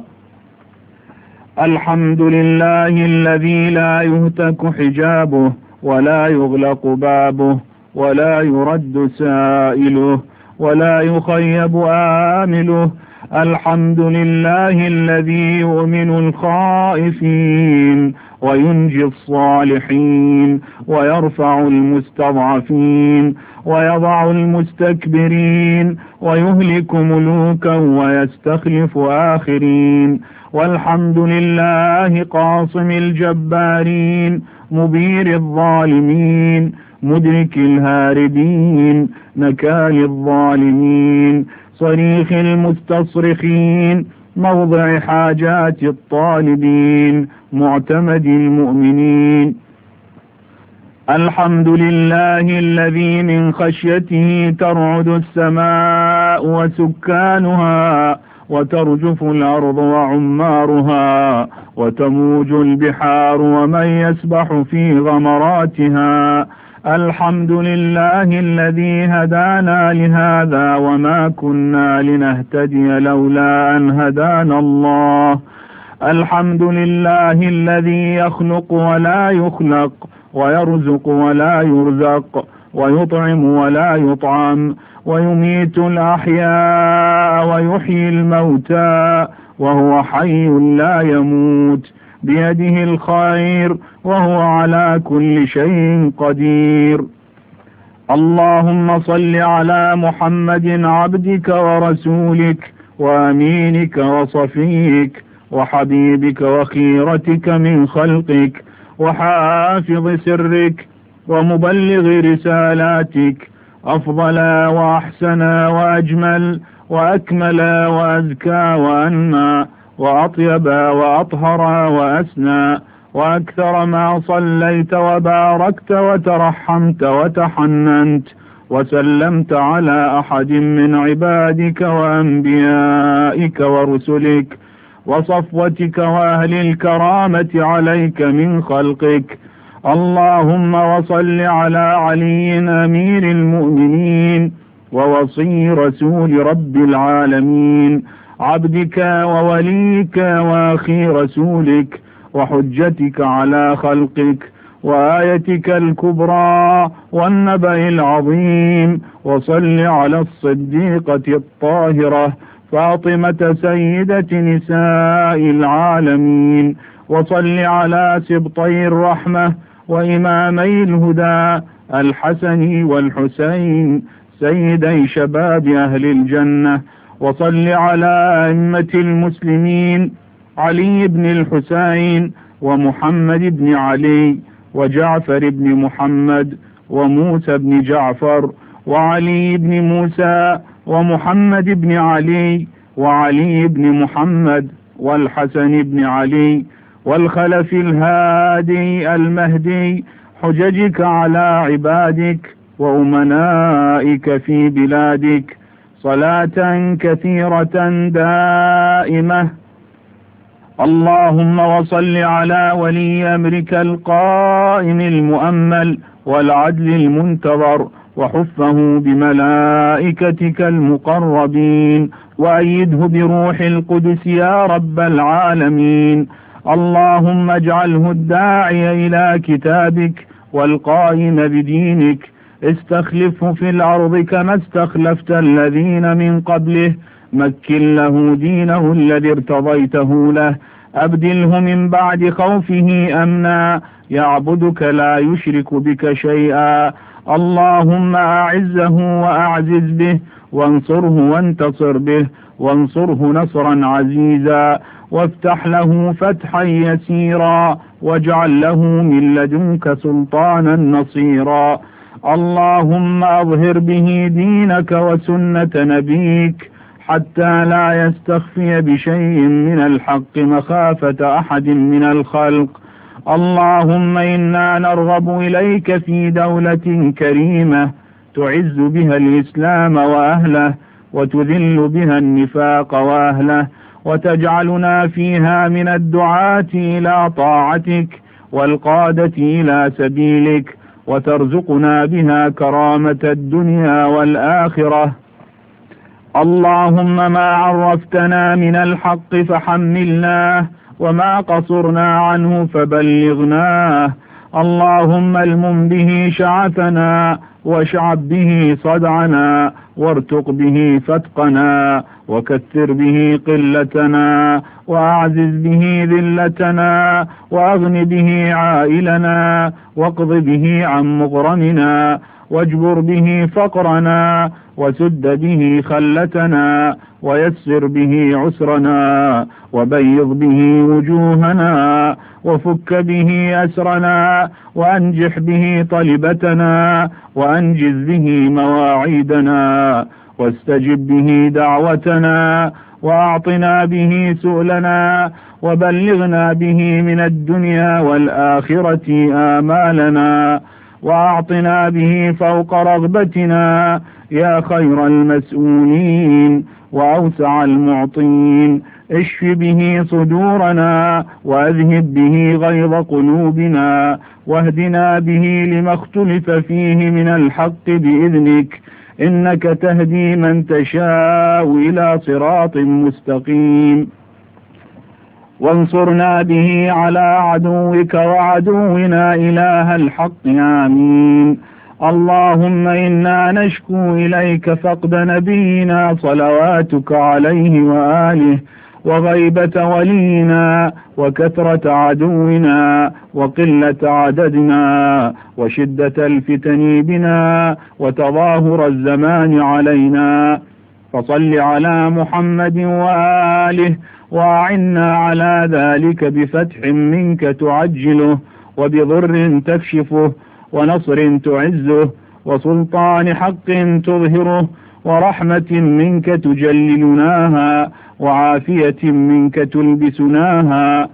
الحمد لله الذي لا يهتك حجابه، ولا يغلق بابه، ولا يرد سائله، ولا يخيب آمله. الحمد لله الذي يؤمن الخائفين، وينجي الصالحين، ويرفع المستضعفين، ويضع المستكبرين، ويهلك ملوكا ويستخلف آخرين. والحمد لله قاصم الجبارين، مبير الظالمين، مدرك الهاربين، نكال الظالمين، صريخ المستصرخين، موضع حاجات الطالبين، معتمد المؤمنين. الحمد لله الذي من خشيته ترعد السماء وسكانها، وترجف الأرض وعمارها، وتموج البحار ومن يسبح في غمراتها. الحمد لله الذي هدانا لهذا، وما كنا لنهتدي لولا أن هدانا الله. الحمد لله الذي يخلق ولا يخلق، ويرزق ولا يرزق، ويطعم ولا يطعم، ويميت الأحياء ويحيي الموتى، وهو حي لا يموت، بيده الخير، وهو على كل شيء قدير. اللهم صل على محمد عبدك ورسولك، وأمينك وصفيك، وحبيبك وخيرتك من خلقك، وحافظ سرك، ومبلغ رسالاتك، أفضل وأحسن وأجمل وأكمل وأزكى وأنى وأطيب وأطهر وأسنى، وأكثر ما صليت وباركت وترحمت وتحننت وسلمت على أحد من عبادك وأنبيائك ورسلك وصفوتك وأهل الكرامة عليك من خلقك. اللهم وصل على علي أمير المؤمنين، ووصي رسول رب العالمين، عبدك ووليك وأخي رسولك، وحجتك على خلقك، وآيتك الكبرى والنبأ العظيم. وصل على الصديقة الطاهرة فاطمة سيدة نساء العالمين. وصل على سبطي الرحمة وإمامي الهدى الحسن والحسين سيدي شباب أهل الجنة. وصل على أئمة المسلمين علي بن الحسين، ومحمد بن علي، وجعفر بن محمد، وموسى بن جعفر، وعلي بن موسى، ومحمد بن علي، وعلي بن محمد، والحسن بن علي، والخلف الهادي المهدي، حججك على عبادك وأمنائك في بلادك، صلاة كثيرة دائمة. اللهم وصل على ولي أمرك القائم المؤمل والعدل المنتظر، وحفه بملائكتك المقربين، وأيده بروح القدس يا رب العالمين. اللهم اجعله الداعي إلى كتابك والقائم بدينك، استخلفه في الأرض كما استخلفت الذين من قبله، مكن له دينه الذي ارتضيته له، أبدله من بعد خوفه أمنا، يعبدك لا يشرك بك شيئا. اللهم أعزه وأعزز به، وانصره وانتصر به، وانصره نصرا عزيزا، وافتح له فتحا يسيرا، واجعل له من لدنك سلطانا نصيرا. اللهم أظهر به دينك وسنة نبيك، حتى لا يستخفي بشيء من الحق مخافة أحد من الخلق. اللهم إنا نرغب إليك في دولة كريمة تعز بها الإسلام وأهله، وتذل بها النفاق وأهله، وتجعلنا فيها من الدعاة إلى طاعتك والقادة إلى سبيلك، وترزقنا بها كرامة الدنيا والآخرة. اللهم ما عرفتنا من الحق فحملناه، وما قصرنا عنه فبلغناه. اللهم المم به شعثنا، واشعب به صدعنا، وارتق به فتقنا، وكثر به قلتنا، وأعزز به ذلتنا، وأغن به عائلنا، واقض به عن مغرمنا، واجبر به فقرنا، وسد به خلتنا، ويسر به عسرنا، وبيض به وجوهنا، وفك به أسرنا، وأنجح به طلبتنا، وأنجز به مواعيدنا، واستجب به دعوتنا، وأعطنا به سؤلنا، وبلغنا به من الدنيا والآخرة آمالنا، وأعطنا به فوق رغبتنا يا خير المسؤولين وأوسع المعطين. اشف به صدورنا، وأذهب به غيظ قلوبنا، واهدنا به لما اختلف فيه من الحق بإذنك، إنك تهدي من تشاء إلى صراط مستقيم. وانصرنا به على عدوك وعدونا إله الحق آمين. اللهم إنا نشكو إليك فقد نبينا صلواتك عليه وآله، وغيبة ولينا، وكثرة عدونا، وقلة عددنا، وشدة الفتن بنا، وتظاهر الزمان علينا. فصل على محمد وآله، وأعنا على ذلك بفتح منك تعجله، وبضر تكشفه، ونصر تعزه، وسلطان حق تظهره، ورحمة منك تجللناها، وعافية منك تلبسناها.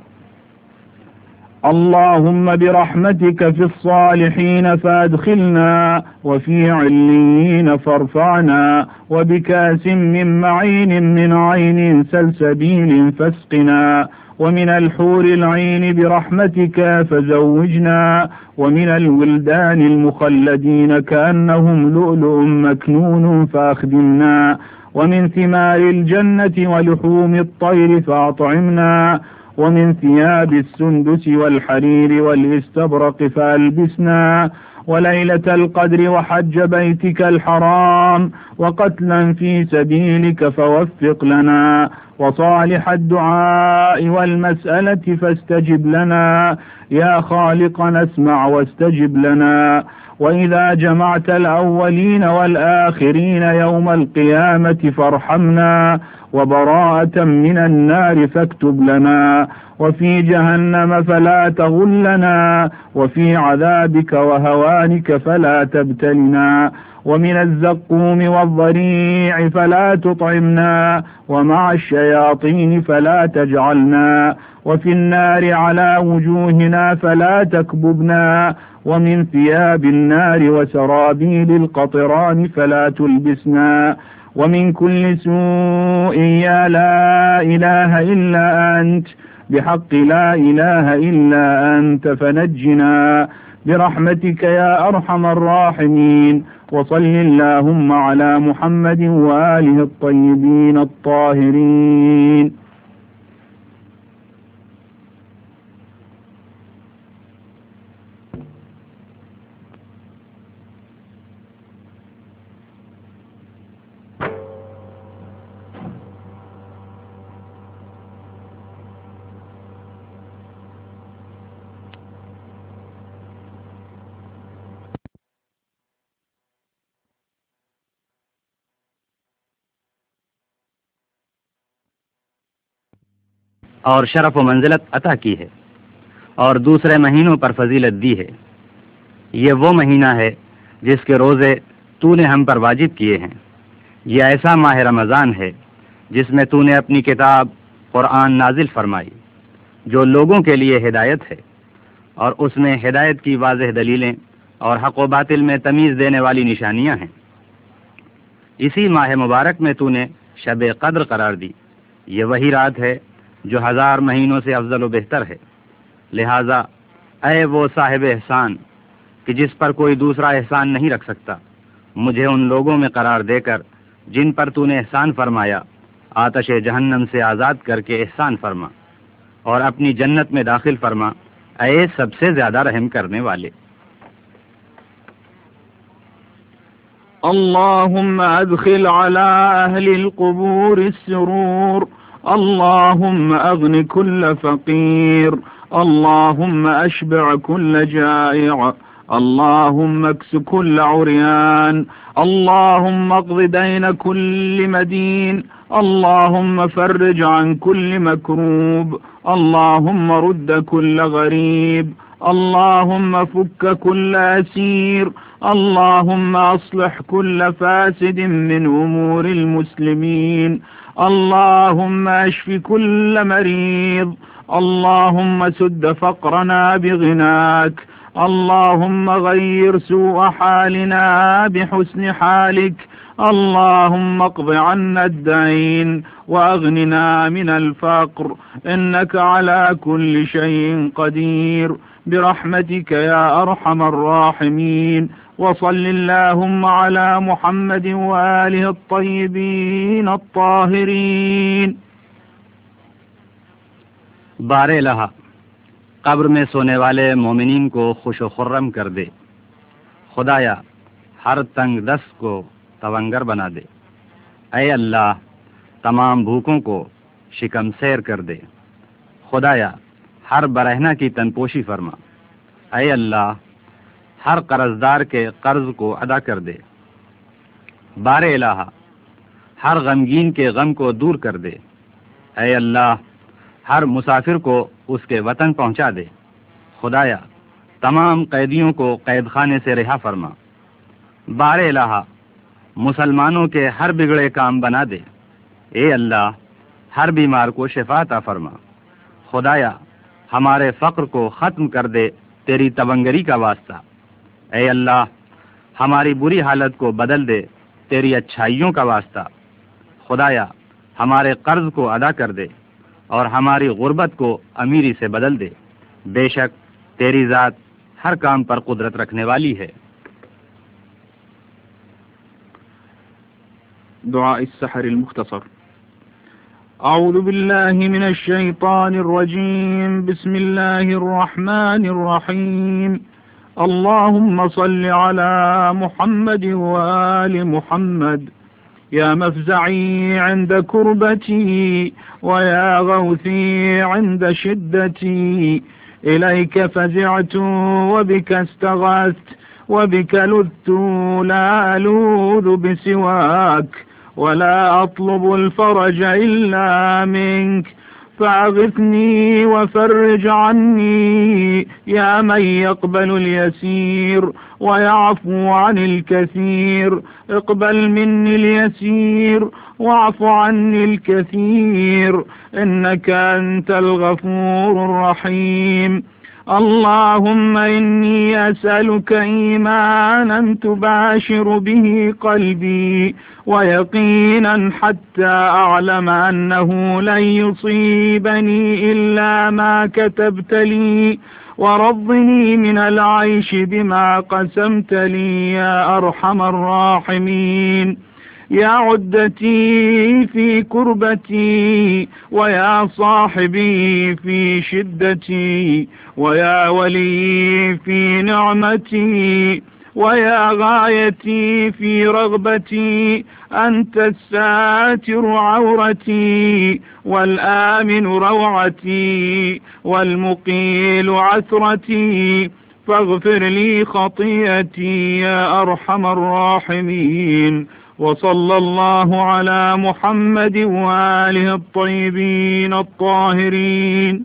اللهم برحمتك في الصالحين فادخلنا، وفي عليين فارفعنا، وبكاس من معين من عين سلسبيل فاسقنا، ومن الحور العين برحمتك فزوجنا، ومن الولدان المخلدين كأنهم لؤلؤ مكنون فأخدمنا، ومن ثمار الجنة ولحوم الطير فأطعمنا، ومن ثياب السندس والحرير والاستبرق فألبسنا، وليلة القدر وحج بيتك الحرام وقتلا في سبيلك فوفق لنا، وصالح الدعاء والمسألة فاستجب لنا، يا خالقنا اسمع واستجب لنا. وإذا جمعت الأولين والآخرين يوم القيامة فارحمنا، وبراءة من النار فاكتب لنا، وفي جهنم فلا تغلنا، وفي عذابك وهوانك فلا تبتلنا، ومن الزقوم والضريع فلا تطعمنا، ومع الشياطين فلا تجعلنا، وفي النار على وجوهنا فلا تكببنا، ومن ثياب النار وسرابيل القطران فلا تلبسنا، ومن كل سوء يا لا إله إلا أنت، بحق لا إله إلا أنت فنجنا، برحمتك يا أرحم الراحمين. وصل اللهم على محمد وآله الطيبين الطاهرين. اور شرف و منزلت عطا کی ہے اور دوسرے مہینوں پر فضیلت دی ہے. یہ وہ مہینہ ہے جس کے روزے تو نے ہم پر واجب کیے ہیں. یہ ایسا ماہ رمضان ہے جس میں تو نے اپنی کتاب قرآن نازل فرمائی جو لوگوں کے لیے ہدایت ہے، اور اس میں ہدایت کی واضح دلیلیں اور حق و باطل میں تمیز دینے والی نشانیاں ہیں. اسی ماہ مبارک میں تو نے شب قدر قرار دی. یہ وہی رات ہے جو 1000 مہینوں سے افضل و بہتر ہے. لہذا اے وہ صاحب احسان کہ جس پر کوئی دوسرا احسان نہیں رکھ سکتا، مجھے ان لوگوں میں قرار دے کر جن پر تو نے احسان فرمایا آتش جہنم سے آزاد کر کے احسان فرما، اور اپنی جنت میں داخل فرما اے سب سے زیادہ رحم کرنے والے. اللهم أدخل على أهل القبور السرور. اللهم أغن كل فقير. اللهم أشبع كل جائع. اللهم اكس كل عريان. اللهم اقض دين كل مدين. اللهم فرج عن كل مكروب. اللهم رد كل غريب. اللهم فك كل أسير. اللهم أصلح كل فاسد من أمور المسلمين. اللهم اشف كل مريض. اللهم سد فقرنا بغناك. اللهم غير سوء حالنا بحسن حالك. اللهم اقض عنا الدين وأغننا من الفقر إنك على كل شيء قدير برحمتك يا أرحم الراحمين. وصل اللهم على محمد وآله الطيبين الطاهرين. بار الہ قبر میں سونے والے مومنین کو خوش و خرم کر دے. خدایا ہر تنگ دست کو تونگر بنا دے. اے اللہ تمام بھوکوں کو شکم سیر کر دے. خدایا ہر برہنہ کی تنپوشی فرما. اے اللہ ہر قرضدار کے قرض کو ادا کر دے. بار الہ ہر غمگین کے غم کو دور کر دے. اے اللہ ہر مسافر کو اس کے وطن پہنچا دے. خدایا تمام قیدیوں کو قید خانے سے رہا فرما. بار الہ مسلمانوں کے ہر بگڑے کام بنا دے. اے اللہ ہر بیمار کو شفا عطا فرما. خدایا ہمارے فقر کو ختم کر دے تیری تونگری کا واسطہ. اے اللہ ہماری بری حالت کو بدل دے تیری اچھائیوں کا واسطہ. خدایا ہمارے قرض کو ادا کر دے اور ہماری غربت کو امیری سے بدل دے. بے شک تیری ذات ہر کام پر قدرت رکھنے والی ہے. دعاء السحر المختصر. اعوذ باللہ من الشیطان الرجیم. بسم اللہ الرحمن الرحیم. اللهم صل على محمد وآل محمد. يا مفزعي عند كربتي ويا غوثي عند شدتي. إليك فزعت وبك استغاثت وبك لذت لا ألوذ بسواك ولا أطلب الفرج إلا منك. فأغثني وفرج عني يا من يقبل اليسير ويعفو عن الكثير. اقبل مني اليسير واعف عني الكثير إنك أنت الغفور الرحيم. اللهم إني أسألك إيمانا تباشر به قلبي ويقينا حتى أعلم أنه لن يصيبني إلا ما كتبت لي ورضني من العيش بما قسمت لي يا أرحم الراحمين. يا عدتي في كربتي، ويا صاحبي في شدتي، ويا ولي في نعمتي، ويا غايتي في رغبتي. أنت الساتر عورتي، والآمن روعتي، والمقيل عثرتي، فاغفر لي خطيئتي يا أرحم الراحمين. وصلى الله على محمد وآله الطيبين الطاهرين.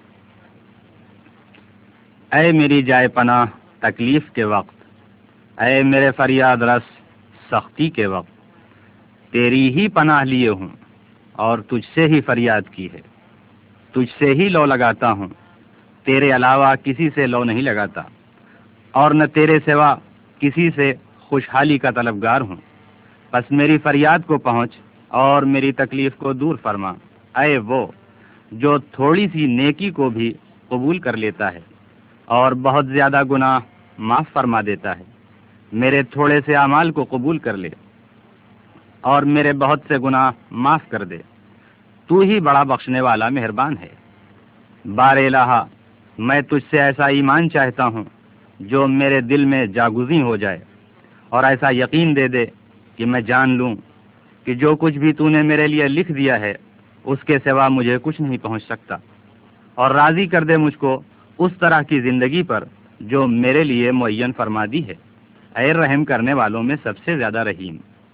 اے میری جائے پناہ تکلیف کے وقت، اے میرے فریاد رس سختی کے وقت، تیری ہی پناہ لیے ہوں اور تجھ سے ہی فریاد کی ہے. تجھ سے ہی لو لگاتا ہوں، تیرے علاوہ کسی سے لو نہیں لگاتا، اور نہ تیرے سوا کسی سے خوشحالی کا طلبگار ہوں. بس میری فریاد کو پہنچ اور میری تکلیف کو دور فرما. اے وہ جو تھوڑی سی نیکی کو بھی قبول کر لیتا ہے اور بہت زیادہ گناہ معاف فرما دیتا ہے. میرے تھوڑے سے اعمال کو قبول کر لے اور میرے بہت سے گناہ معاف کر دے. تو ہی بڑا بخشنے والا مہربان ہے. بار الہ، میں تجھ سے ایسا ایمان چاہتا ہوں جو میرے دل میں جاگزیں ہو جائے، اور ایسا یقین دے دے کہ میں جان لوں کہ جو کچھ بھی تو نے میرے لیے لکھ دیا ہے اس کے سوا مجھے کچھ نہیں پہنچ سکتا. اور راضی کر دے مجھ کو اس طرح کی زندگی پر جو میرے لیے معین فرما دی ہے. اے رحم کرنے والوں میں سب سے زیادہ رحیم.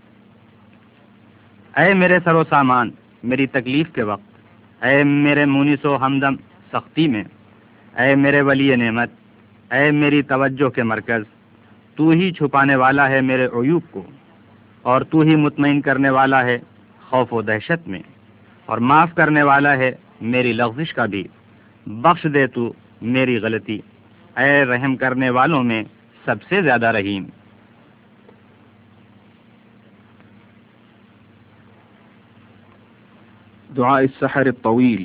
اے میرے سر و سامان میری تکلیف کے وقت، اے میرے مونس و ہمدم سختی میں، اے میرے ولی نعمت، اے میری توجہ کے مرکز. تو ہی چھپانے والا ہے میرے عیوب کو، اور تو ہی مطمئن کرنے والا ہے خوف و دہشت میں، اور معاف کرنے والا ہے میری لغزش کا بھی. بخش دے تو میری غلطی، اے رحم کرنے والوں میں سب سے زیادہ رحیم. دعاء السحر الطويل.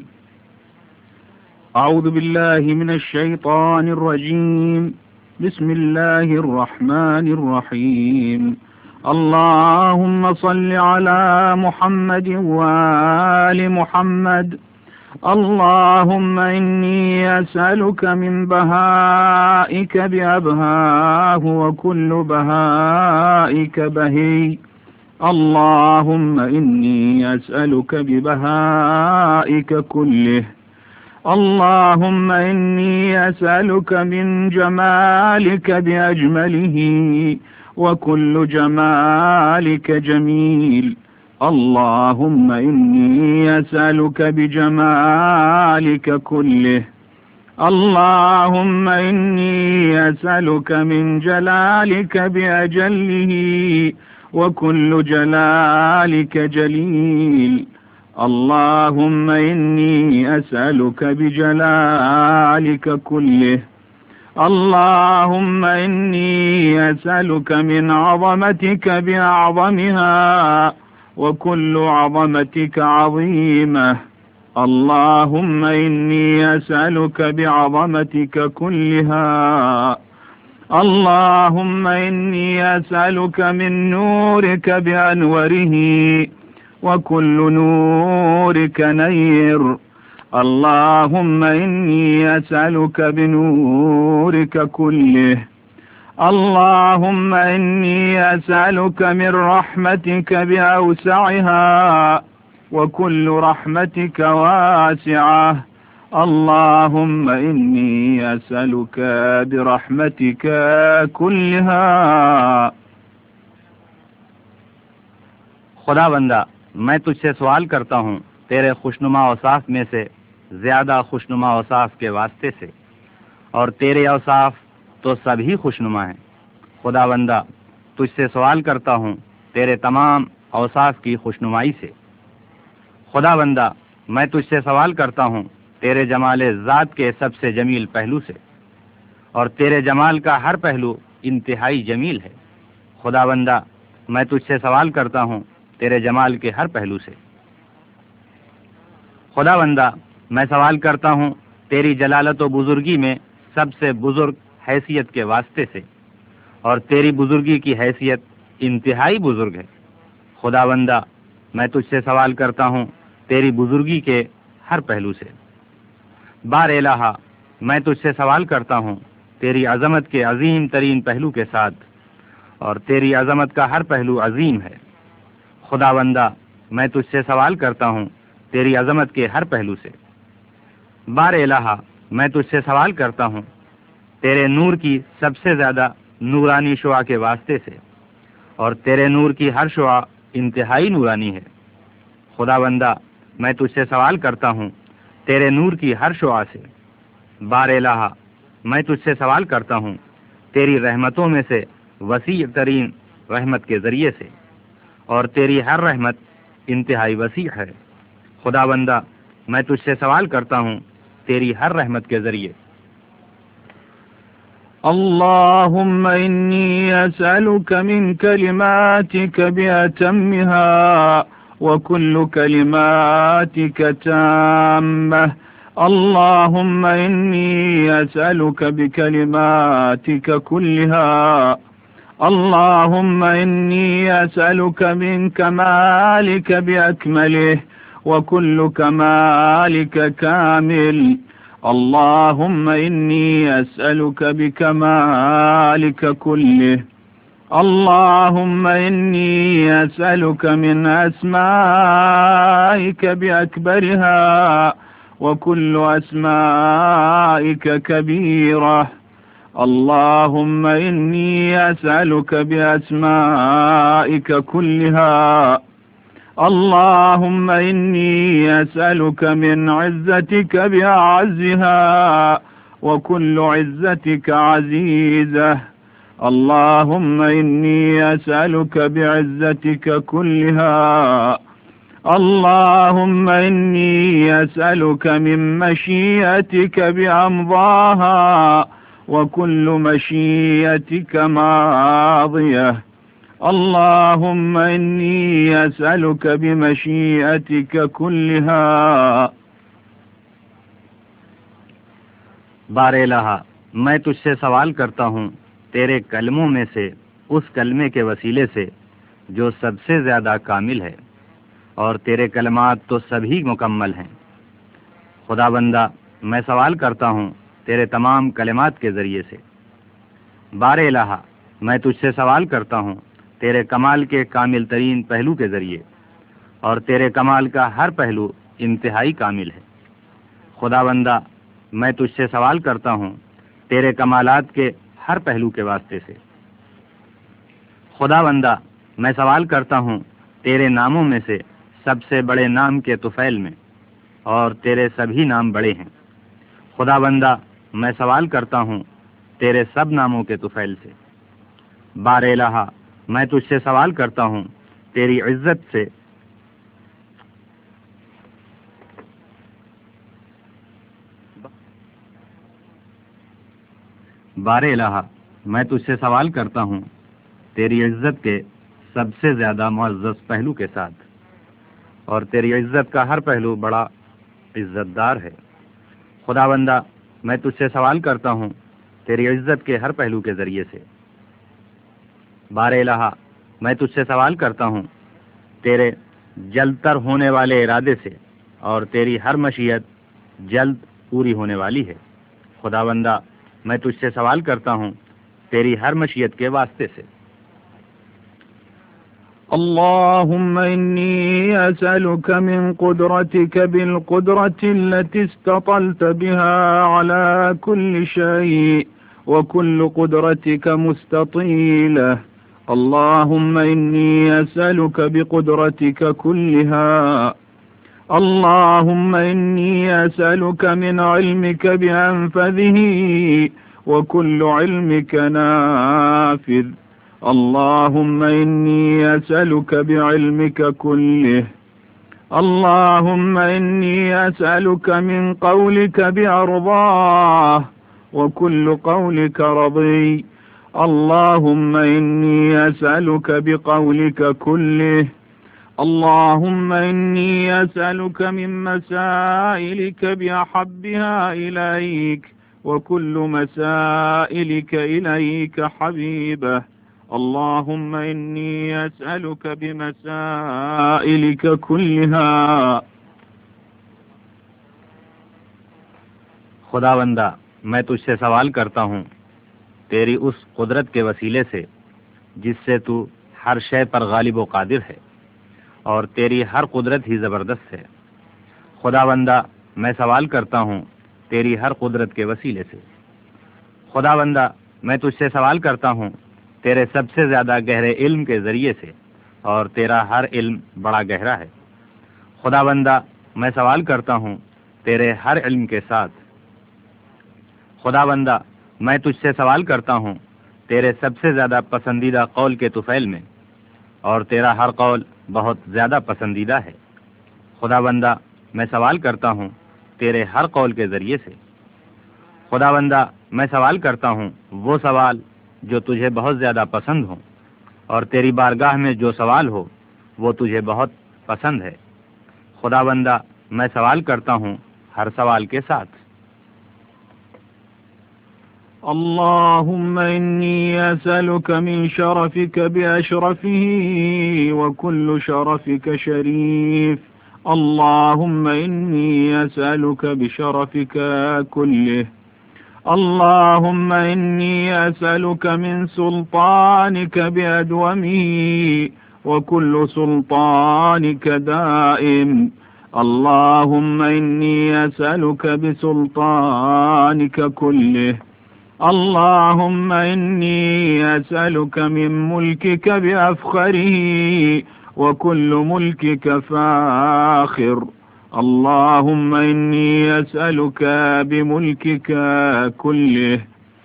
أعوذ بالله من الشيطان الرجيم. بسم الله الرحمن الرحيم. اللهم صل على محمد وآل محمد. اللهم إني أسألك من بهائك بأبهاه وكل بهائك بهي. اللهم إني أسألك ببهائك كله. اللهم إني أسألك من جمالك بأجمله وكل جمالك جميل. اللهم إني أسألك بجمالك كله. اللهم إني أسألك من جلالك بأجله وكل جلالك جليل. اللهم إني أسألك بجلالك كله. اللهم إني أسألك من عظمتك بأعظمها وكل عظمتك عظيمة. اللهم إني أسألك بعظمتك كلها. اللهم إني أسألك من نورك بأنوره وكل نورك نير. اللهم إني أسألك بنورك كله. اللهم إني أسألك من رحمتك بأوسعها وكل رحمتك واسعة. اللهم إني أسألك برحمتك كلها. خدا بندہ، میں تجھ سے سوال کرتا ہوں تیرے خوشنما اوصاف میں سے زیادہ خوشنما اوصاف کے واسطے سے، اور تیرے اوصاف تو سبھی خوشنما ہیں. خدا بندہ، تجھ سے سوال کرتا ہوں تیرے تمام اوصاف کی خوشنمائی سے. خدا بندہ، میں تجھ سے سوال کرتا ہوں تیرے جمال ذات کے سب سے جمیل پہلو سے، اور تیرے جمال کا ہر پہلو انتہائی جمیل ہے. خدا بندہ، میں تجھ سے سوال کرتا ہوں تیرے جمال کے ہر پہلو سے. خدا بندہ، میں سوال کرتا ہوں تیری جلالت و بزرگی میں سب سے بزرگ حیثیت کے واسطے سے، اور تیری بزرگی کی حیثیت انتہائی بزرگ ہے۔ خداوندہ میں تجھ سے سوال کرتا ہوں تیری بزرگی کے ہر پہلو سے۔ بار الہ میں تجھ سے سوال کرتا ہوں تیری عظمت کے عظیم ترین پہلو کے ساتھ، اور تیری عظمت کا ہر پہلو عظیم ہے۔ خداوندہ میں تجھ سے سوال کرتا ہوں تیری عظمت کے ہر پہلو سے۔ بار الہ میں تجھ سے سوال کرتا ہوں تیرے نور کی سب سے زیادہ نورانی شعاع کے واسطے سے، اور تیرے نور کی ہر شعاع انتہائی نورانی ہے۔ خداوندہ میں تجھ سے سوال کرتا ہوں تیرے نور کی ہر شعاع سے۔ بار الہ میں تجھ سے سوال کرتا ہوں تیری رحمتوں میں سے وسیع ترین رحمت کے ذریعے سے، اور تیری ہر رحمت انتہائی وسیع ہے۔ خداوندہ میں تجھ سے سوال کرتا ہوں تیری ہر رحمت کے ذریعے۔ اللهم إني أسألك من كلماتك بأتمها وكل كلماتك تامة. اللهم إني أسألك بكلماتك كلها. اللهم إني أسألك من كمالك بأكمله وكل كمالك كامل. اللهم إني أسألك بكمالك كله. اللهم إني أسألك من أسمائك بأكبرها وكل أسمائك كبيرة. اللهم إني أسألك بأسمائك كلها. اللهم إني أسألك من عزتك بأعزها وكل عزتك عزيزة. اللهم إني أسألك بعزتك كلها. اللهم إني أسألك من مشيئتك بأمضاها وكل مشيئتك ماضية. اللهم إني أسألك بمشيئتك كلها. بار الہ میں تجھ سے سوال کرتا ہوں تیرے کلموں میں سے اس کلمے کے وسیلے سے جو سب سے زیادہ کامل ہے، اور تیرے کلمات تو سبھی مکمل ہیں۔ خداوندہ میں سوال کرتا ہوں تیرے تمام کلمات کے ذریعے سے۔ بار الہ میں تجھ سے سوال کرتا ہوں تیرے کمال کے کامل ترین پہلو کے ذریعے، اور تیرے کمال کا ہر پہلو انتہائی کامل ہے۔ خداوندہ میں تجھ سے سوال کرتا ہوں تیرے کمالات کے ہر پہلو کے واسطے سے۔ خداوندہ میں سوال کرتا ہوں تیرے ناموں میں سے سب سے بڑے نام کے طفیل میں، اور تیرے سبھی نام بڑے ہیں۔ خداوندہ میں سوال کرتا ہوں تیرے سب ناموں کے طفیل سے۔ بار الہ میں تجھ سے سوال کرتا ہوں تیری عزت سے بار الہ میں تجھ سے سوال کرتا ہوں تیری عزت کے سب سے زیادہ معزز پہلو کے ساتھ، اور تیری عزت کا ہر پہلو بڑا عزت دار ہے۔ خداوندہ میں تجھ سے سوال کرتا ہوں تیری عزت کے ہر پہلو کے ذریعے سے۔ بار الہ میں تجھ سے سوال کرتا ہوں تیرے جلد تر ہونے والے ارادے سے، اور تیری ہر مشیت جلد پوری ہونے والی ہے۔ خداوندہ میں تجھ سے سوال کرتا ہوں تیری ہر مشیت کے واسطے سے۔ اللهم إني أسألك من قدرتك بالقدرة التي استطلت بها على كل شيء وكل قدرتك مستطيلة. اللهم إني أسألك بقدرتك كلها. اللهم إني أسألك من علمك بأنفذه وكل علمك نافذ. اللهم إني أسألك بعلمك كله. اللهم إني أسألك من قولك بأرضاه وكل قولك رضي. اللهم إني أسألك بقولك كله. اللهم إني أسألك من مسائلك بأحبها إليك وكل مسائلك إليك حبيبة. اللهم إني أسألك بمسائلك كلها. خداوندہ میں تجھ سے سوال کرتا ہوں تیری اس قدرت کے وسیلے سے جس سے تو ہر شے پر غالب و قادر ہے اور تیری ہر قدرت ہی زبردست ہے. خداوندہ میں سوال کرتا ہوں تیری ہر قدرت کے وسیلے سے. خداوندہ میں تجھ سے سوال کرتا ہوں تیرے سب سے زیادہ گہرے علم کے ذریعے سے اور تیرا ہر علم بڑا گہرا ہے. خداوندہ میں سوال کرتا ہوں تیرے ہر علم کے ساتھ. خداوندہ میں تجھ سے سوال کرتا ہوں تیرے سب سے زیادہ پسندیدہ قول کے طفیل میں اور تیرا ہر قول بہت زیادہ پسندیدہ ہے. خداوندہ میں سوال کرتا ہوں تیرے ہر قول کے ذریعے سے. خداوندہ میں سوال کرتا ہوں وہ سوال جو تجھے بہت زیادہ پسند ہوں اور تیری بارگاہ میں جو سوال ہو وہ تجھے بہت پسند ہے. خداوندہ میں سوال کرتا ہوں ہر سوال کے ساتھ. اللهم إني أسألك من شرفك بأشرفه وكل شرفك شريف. اللهم إني أسألك بشرفك كله. اللهم إني أسألك من سلطانك بأدومه وكل سلطانك دائم. اللهم إني أسألك بسلطانك كله. اللهم إني أسألك من ملكك بأفخره وكل ملكك فاخر. اللهم إني أسألك بملكك كله.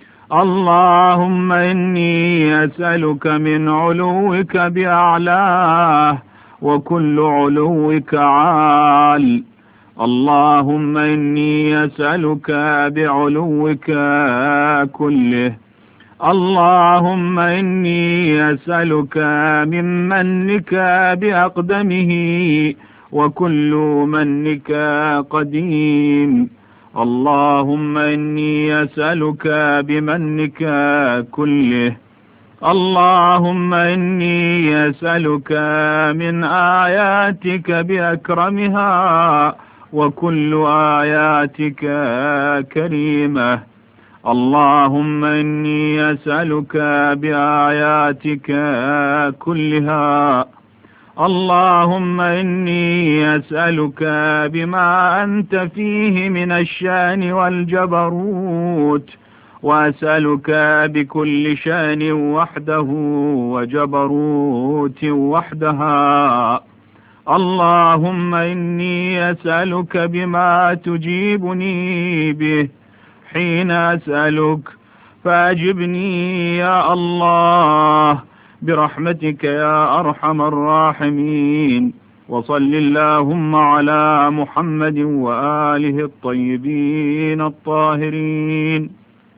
اللهم إني أسألك من علوك بأعلاه وكل علوك عال. اللهم إني أسألك بعلوك كله. اللهم إني أسألك من منك بأقدمه وكل منك قديم. اللهم إني أسألك بمنك كله. اللهم إني أسألك من آياتك بأكرمها وكل آياتك كريمة. اللهم إني أسألك بآياتك كلها. اللهم إني أسألك بما أنت فيه من الشان والجبروت وأسألك بكل شان وحده وجبروت وحدها. اللهم إني أسألك بما تجيبني به حين أسألك فأجبني يا الله برحمتك يا أرحم الراحمين. وصل اللهم على محمد وآله الطيبين الطاهرين.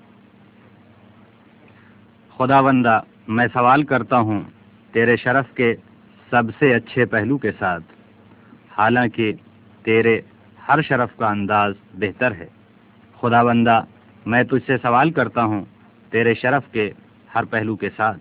خداوندہ میں سوال کرتا ہوں تیرے شرف کے سب سے اچھے پہلو کے ساتھ، حالانکہ تیرے ہر شرف کا انداز بہتر ہے. خداوندہ میں تجھ سے سوال کرتا ہوں تیرے شرف کے ہر پہلو کے ساتھ.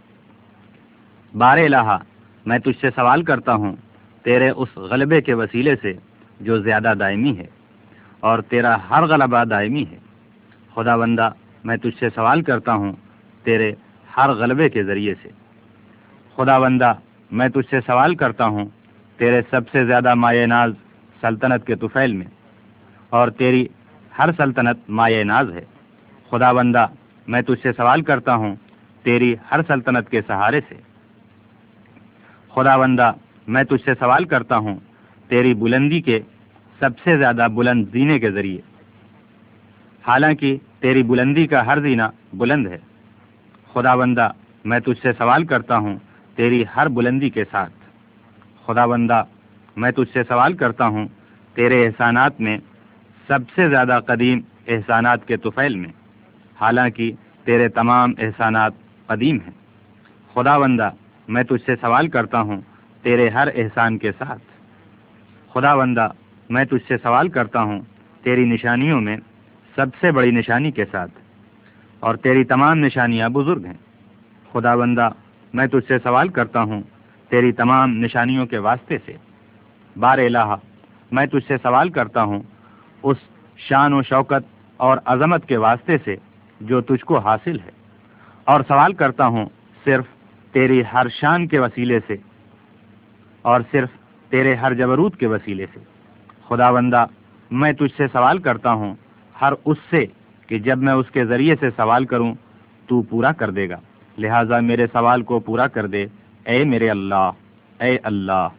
بار الہ میں تجھ سے سوال کرتا ہوں تیرے اس غلبے کے وسیلے سے جو زیادہ دائمی ہے اور تیرا ہر غلبہ دائمی ہے. خداوندہ میں تجھ سے سوال کرتا ہوں تیرے ہر غلبے کے ذریعے سے. خداوندہ میں تجھ سے سوال کرتا ہوں تیرے سب سے زیادہ مایہ ناز سلطنت کے طفیل میں اور تیری ہر سلطنت مایہ ناز ہے. خداوندہ میں تجھ سے سوال کرتا ہوں تیری ہر سلطنت کے سہارے سے. خداوندہ میں تجھ سے سوال کرتا ہوں تیری بلندی کے سب سے زیادہ بلند زینے کے ذریعے، حالانکہ تیری بلندی کا ہر زینہ بلند ہے. خداوندہ میں تجھ سے سوال کرتا ہوں تیری ہر بلندی کے ساتھ. خداوندہ میں تجھ سے سوال کرتا ہوں تیرے احسانات میں سب سے زیادہ قدیم احسانات کے طفیل میں، حالانکہ تیرے تمام احسانات قدیم ہیں. خداوندہ میں تجھ سے سوال کرتا ہوں تیرے ہر احسان کے ساتھ. خداوندہ میں تجھ سے سوال کرتا ہوں تیری نشانیوں میں सबसे बड़ी निशानी के साथ, और तेरी तमाम निशानियां बुजुर्ग हैं। खुदाबंदा, मैं तुझसे सवाल करता हूँ तेरी तमाम निशानियों के वास्ते से। बार इलाहा, मैं तुझसे सवाल करता हूँ उस शान व शौकत और अजमत के वास्ते से जो तुझको हासिल है, और सवाल करता हूँ सिर्फ तेरी हर शान के वसीले से और सिर्फ तेरे हर जबरूत के वसीले से। खुदाबंदा, मैं तुझसे सवाल करता हूँ हर उससे कि जब मैं उसके जरिए से सवाल करूँ तू पूरा कर देगा, लिहाजा मेरे सवाल को पूरा कर दे, ऐ मेरे अल्लाह, ऐ अल्लाह।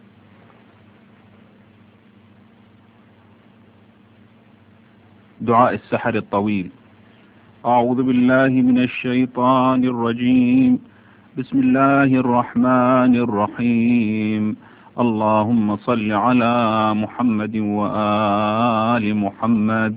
دعاء السحر الطويل. أعوذ بالله من الشيطان الرجيم. بسم الله الرحمن الرحيم. اللهم صل على محمد وآل محمد.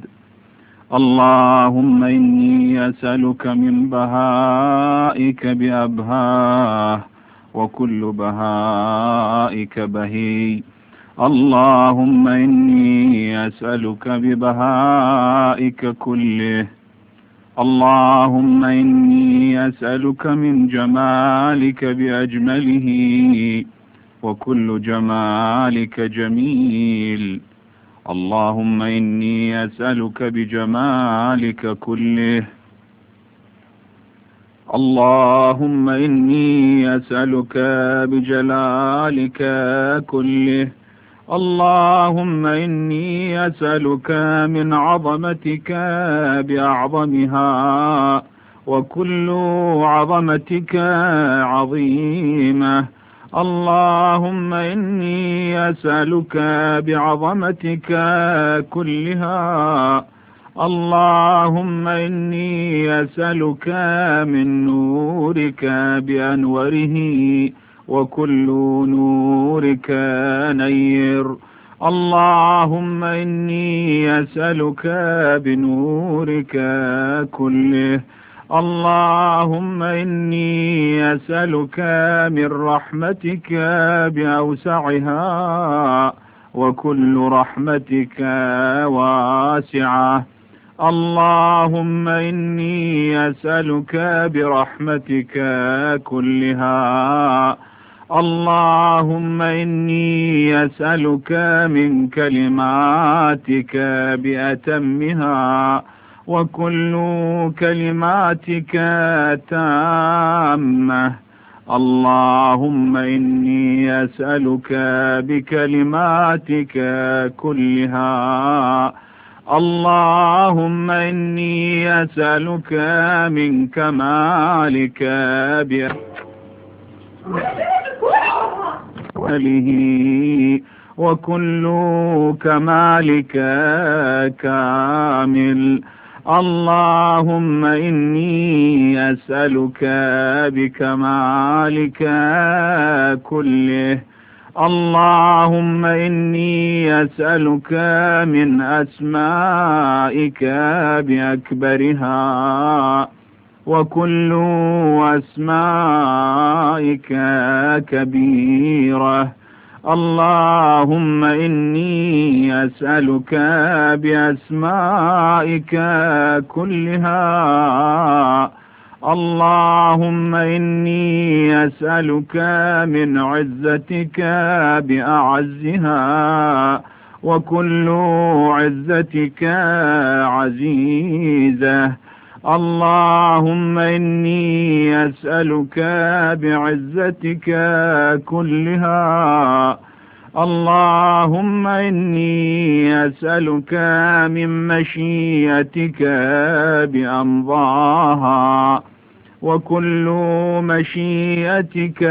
اللهم إني أسألك من بهائك بأبهاه وكل بهائك بهي. اللهم إني أسألك ببهائك كله. اللهم إني أسألك من جمالك بأجمله وكل جمالك جميل. اللهم إني أسألك بجمالك كله. اللهم إني أسألك بجلالك كله. اللهم إني أسألك من عظمتك بأعظمها وكل عظمتك عظيمة. اللهم إني أسألك بعظمتك كلها. اللهم إني أسألك من نورك بأنوره وكل نورك نير. اللهم إني أسألك بنورك كله. اللهم إني أسألك من رحمتك بأوسعها وكل رحمتك واسعة. اللهم إني أسألك برحمتك كلها. اللهم إني أسألك من كلماتك بأتمها وكل كلماتك تامة. اللهم إني أسألك بكلماتك كلها. اللهم إني أسألك من كمالك وكل كمالك كامل. اللهم إني أسألك بكمالك كله. اللهم إني أسألك من أسمائك بأكبرها وكل أسمائك كبيرة. اللهم إني أسألك بأسمائك كلها. اللهم إني أسألك من عزتك بأعزها وكل عزتك عزيزة. اللهم إني أسألك بعزتك كلها. اللهم إني أسألك من مشيئتك بأمضاها وكل مشيئتك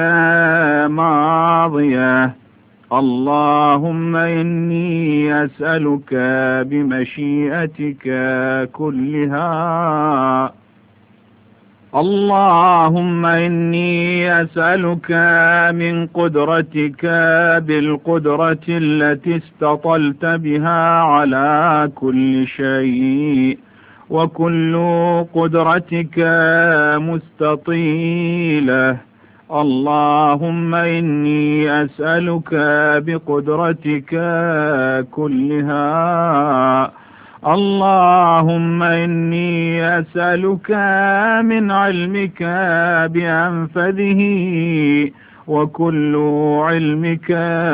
ماضية. اللهم إني أسألك بمشيئتك كلها. اللهم إني أسألك من قدرتك بالقدرة التي استطلت بها على كل شيء وكل قدرتك مستطيلة. اللهم إني أسألك بقدرتك كلها. اللهم إني أسألك من علمك بأنفذه وكل علمك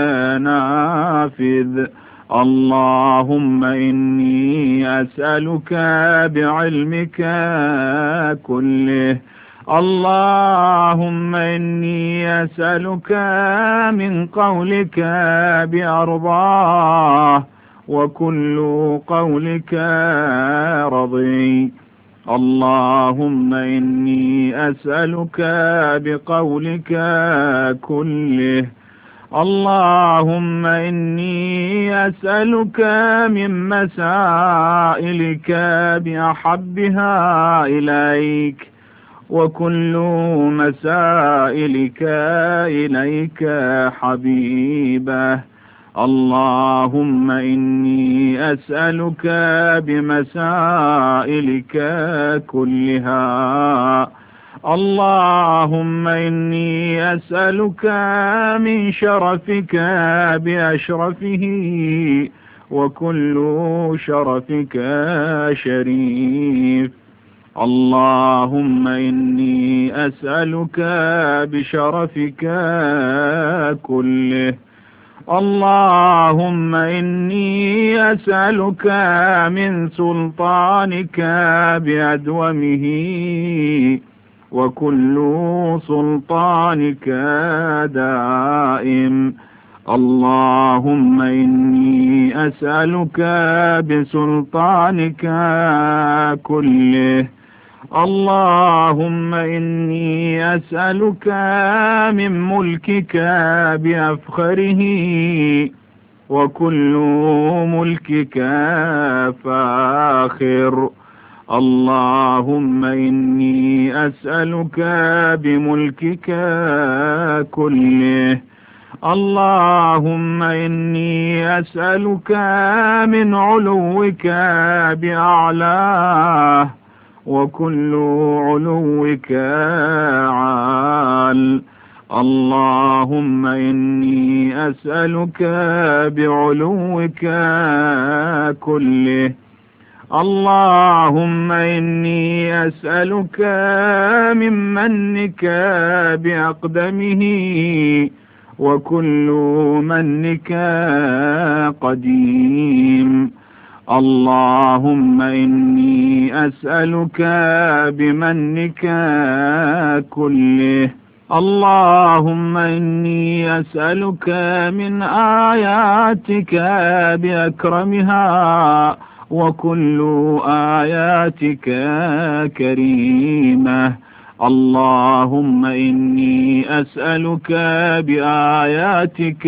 نافذ. اللهم إني أسألك بعلمك كله. اللهم إني أسألك من قولك بأرضاه وكل قولك رضي. اللهم إني أسألك بقولك كله. اللهم إني أسألك من مسائلك بأحبها إليك وكل مسائلك إليك حبيبة. اللهم إني أسألك بمسائلك كلها. اللهم إني أسألك من شرفك بأشرفه وكل شرفك شريف. اللهم إني أسألك بشرفك كله. اللهم إني أسألك من سلطانك بأدومه وكل سلطانك دائم. اللهم إني أسألك بسلطانك كله. اللهم إني أسألك من ملكك بأفخره وكل ملكك فاخر. اللهم إني أسألك بملكك كله. اللهم إني أسألك من علوك بأعلاه وكل علوك عال. اللهم إني أسألك بعلوك كله. اللهم إني أسألك من منك بأقدمه وكل منك قديم. اللهم إني أسألك بمنك كله. اللهم إني أسألك من آياتك بأكرمها وكل آياتك كريمة. اللهم إني أسألك بآياتك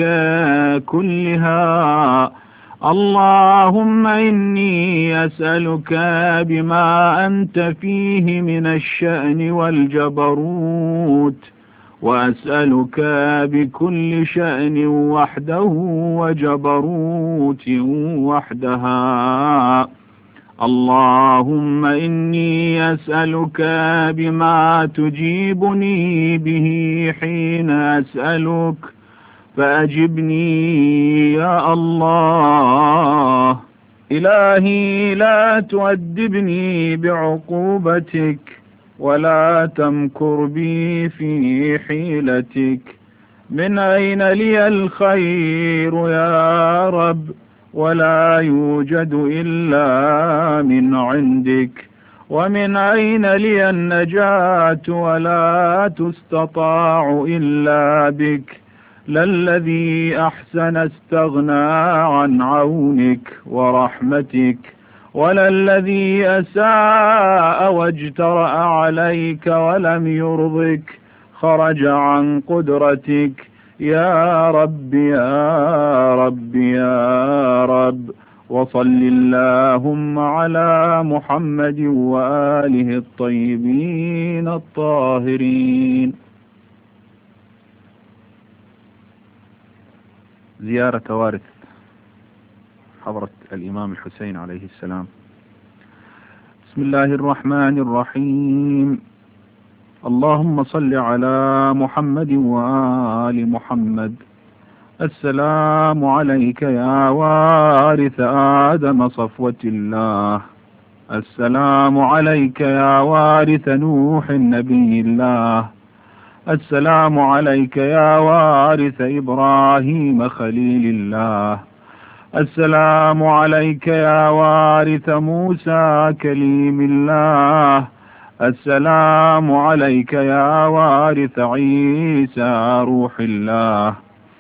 كلها. اللهم إني أسألك بما أنت فيه من الشأن والجبروت، وأسألك بكل شأن وحده وجبروت وحدها. اللهم إني أسألك بما تجيبني به حين أسألك فأجبني يا الله. إلهي لا تؤدبني بعقوبتك ولا تمكر بي في حيلتك. من أين لي الخير يا رب؟ ولا يوجد إلا من عندك. ومن أين لي النجاة؟ ولا تستطاع إلا بك. للذي أحسن استغنى عن عونك ورحمتك، وللذي أساء واجترأ عليك ولم يرضك خرج عن قدرتك. يا رب يا رب يا رب. وصل اللهم على محمد وآله الطيبين الطاهرين. زيارة وارث حضرة الإمام الحسين عليه السلام. بسم الله الرحمن الرحيم. اللهم صل على محمد وآل محمد السلام عليك يا وارث آدم صفوة الله. السلام عليك يا وارث نوح نبي الله. السلام عليك يا وارث إبراهيم خليل الله. السلام عليك يا وارث موسى كليم الله. السلام عليك يا وارث عيسى روح الله.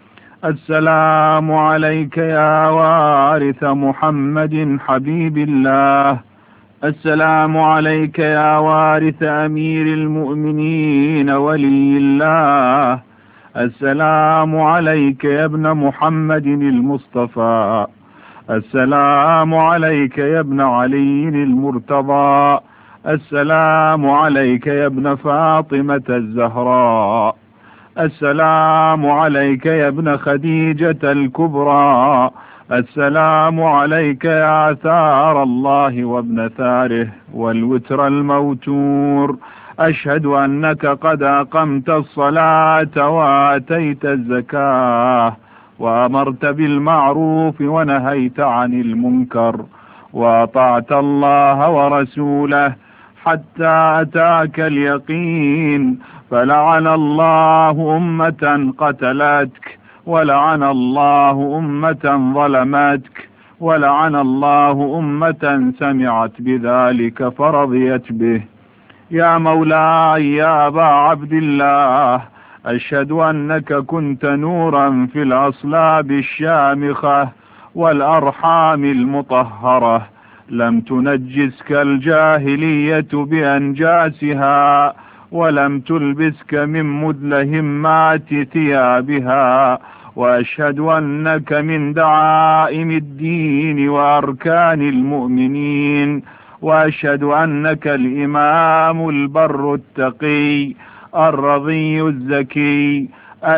السلام عليك يا وارث محمد حبيب الله. السلام عليك يا وارث أمير المؤمنين ولي الله. السلام عليك يا ابن محمد المصطفى. السلام عليك يا ابن علي المرتضى. السلام عليك يا ابن فاطمة الزهراء. السلام عليك يا ابن خديجة الكبرى. السلام عليك يا ثار الله وابن ثاره والوتر الموتور. أشهد أنك قد أقمت الصلاة وآتيت الزكاة وأمرت بالمعروف ونهيت عن المنكر وأطعت الله ورسوله حتى أتاك اليقين. فلعن الله أمة قتلتك، ولعن الله أمة ظلمتك، ولعن الله أمة سمعت بذلك فرضيت به. يا مولاي يا أبا عبد الله، أشهد أنك كنت نورا في الأصلاب الشامخة والأرحام المطهرة، لم تنجسك الجاهلية بأنجاسها، ولم تلبسك من مدلهمات ثيابها. وأشهد أنك من دعائم الدين وأركان المؤمنين. وأشهد أنك الإمام البر التقي الرضي الزكي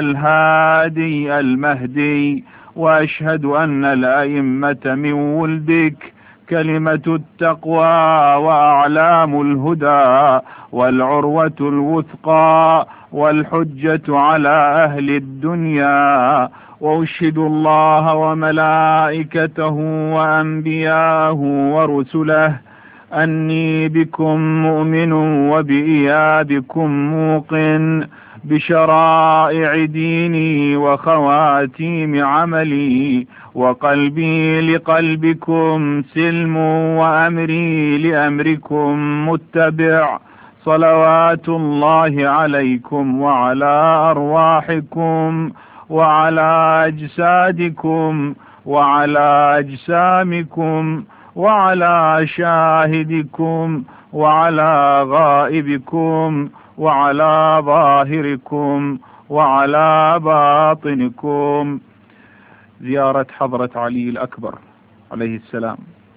الهادي المهدي. وأشهد أن الأئمة من ولدك كلمة التقوى وأعلام الهدى والعروة الوثقى والحجة على أهل الدنيا. وأشهد الله وملائكته وأنبياءه ورسله أني بكم مؤمن وبإيابكم موقن، بشرائع ديني وخواتيم عملي، وقلبي لقلبكم سلم وأمري لأمركم متبع. صلوات الله عليكم وعلى أرواحكم وعلى أجسادكم وعلى أجسامكم وعلى شاهدكم وعلى غائبكم وعلى ظاهركم وعلى باطنكم. زيارة حضرة علي الأكبر عليه السلام.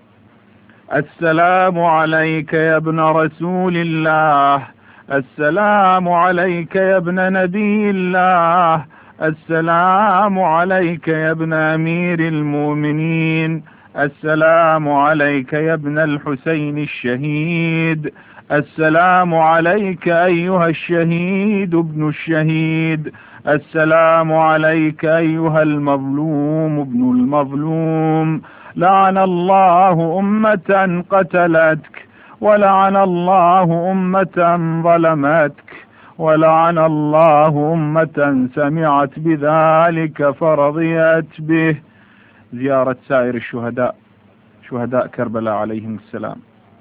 السلام عليك يا ابن رسول الله. السلام عليك يا ابن نبي الله. السلام عليك يا ابن أمير المؤمنين. السلام عليك يا ابن الحسين الشهيد. السلام عليك أيها الشهيد ابن الشهيد. السلام عليك أيها المظلوم ابن المظلوم. لعن الله أمة قتلتك، ولعن الله أمة ظلمتك، ولعن الله أمة سمعت بذلك فرضيت به. زيارة سائر الشهداء، شهداء كربلاء عليهم السلام.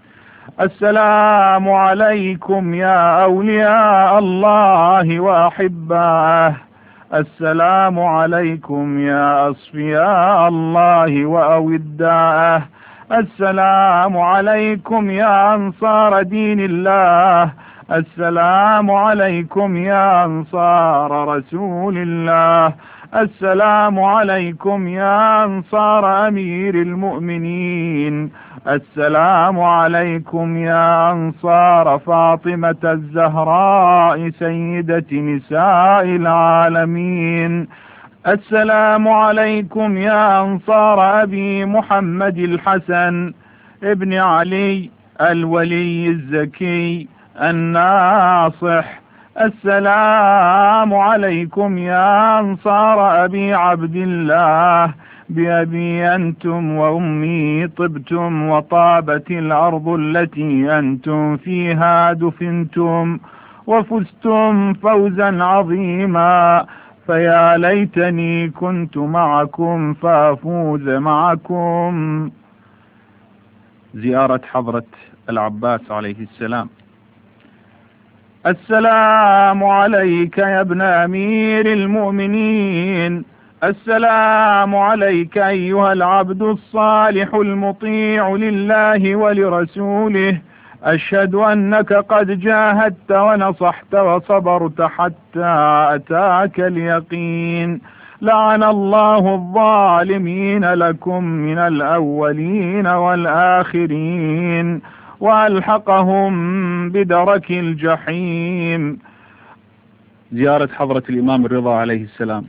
السلام عليكم يا أولياء الله وأحبائه. السلام عليكم يا أصفياء الله وأوداءه. السلام عليكم يا أنصار دين الله. السلام عليكم يا أنصار رسول الله. السلام عليكم يا أنصار أمير المؤمنين. السلام عليكم يا أنصار فاطمة الزهراء سيدة نساء العالمين. السلام عليكم يا أنصار أبي محمد الحسن ابن علي الولي الزكي الناصح السلام عليكم يا أنصار أبي عبد الله، بأبي أنتم وأمي طبتم، وطابت الأرض التي أنتم فيها دفنتم، وفزتم فوزا عظيما، فيا ليتني كنت معكم فأفوز معكم. زيارة حضرة العباس عليه السلام. السلام عليك يا ابن أمير المؤمنين، السلام عليك أيها العبد الصالح المطيع لله ولرسوله، أشهد أنك قد جاهدت ونصحت وصبرت حتى أتاك اليقين. لعن الله الظالمين لكم من الأولين والآخرين، وألحقهم بدرك الجحيم. زيارة حضرة الإمام الرضا عليه السلام.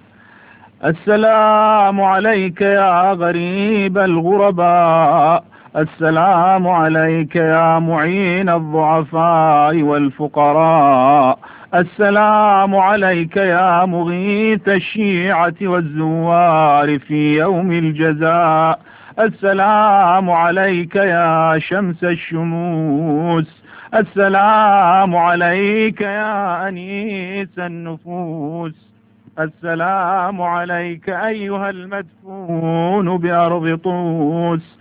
السلام عليك يا غريب الغرباء، السلام عليك يا معين الضعفاء والفقراء، السلام عليك يا مغيث الشيعة والزوار في يوم الجزاء، السلام عليك يا شمس الشموس، السلام عليك يا أنيس النفوس، السلام عليك أيها المدفون بأرض طوس،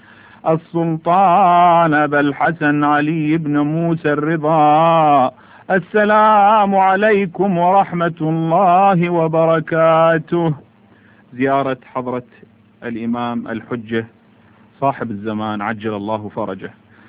السلطان أبا الحسن علي بن موسى الرضا، السلام عليكم ورحمة الله وبركاته. زيارة حضرة الإمام الحجة صاحب الزمان عجل الله فرجه.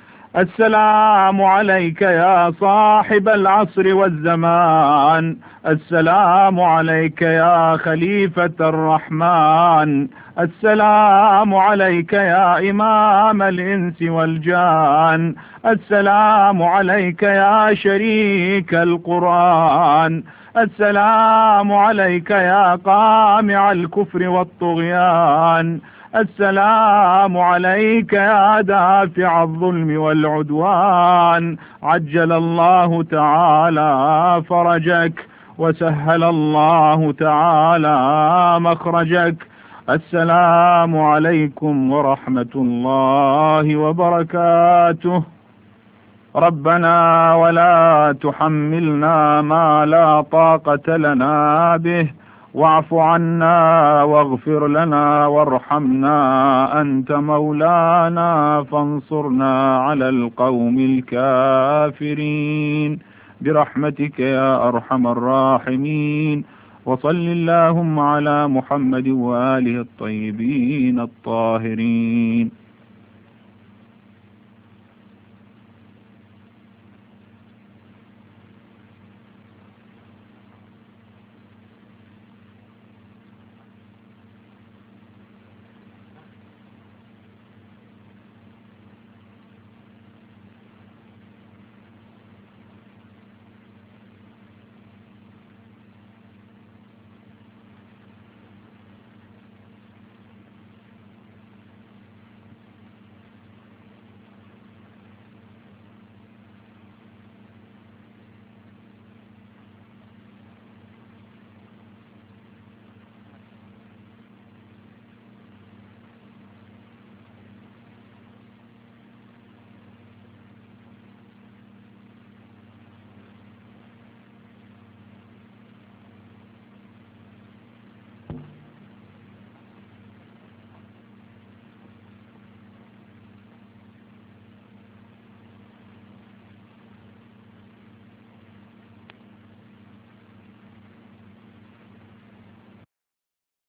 السلام عليك يا صاحب العصر والزمان، السلام عليك يا خليفة الرحمن، السلام عليك يا إمام الإنس والجان، السلام عليك يا شريك القرآن، السلام عليك يا قامع الكفر والطغيان، السلام عليك يا دافع الظلم والعدوان، عجل الله تعالى فرجك وسهل الله تعالى مخرجك. السلام عليكم ورحمة الله وبركاته. ربنا ولا تحملنا ما لا طاقة لنا به، واعف عنا واغفر لنا وارحمنا، أنت مولانا فانصرنا على القوم الكافرين برحمتك يا أرحم الراحمين. وصل اللهم على محمد وآله الطيبين الطاهرين.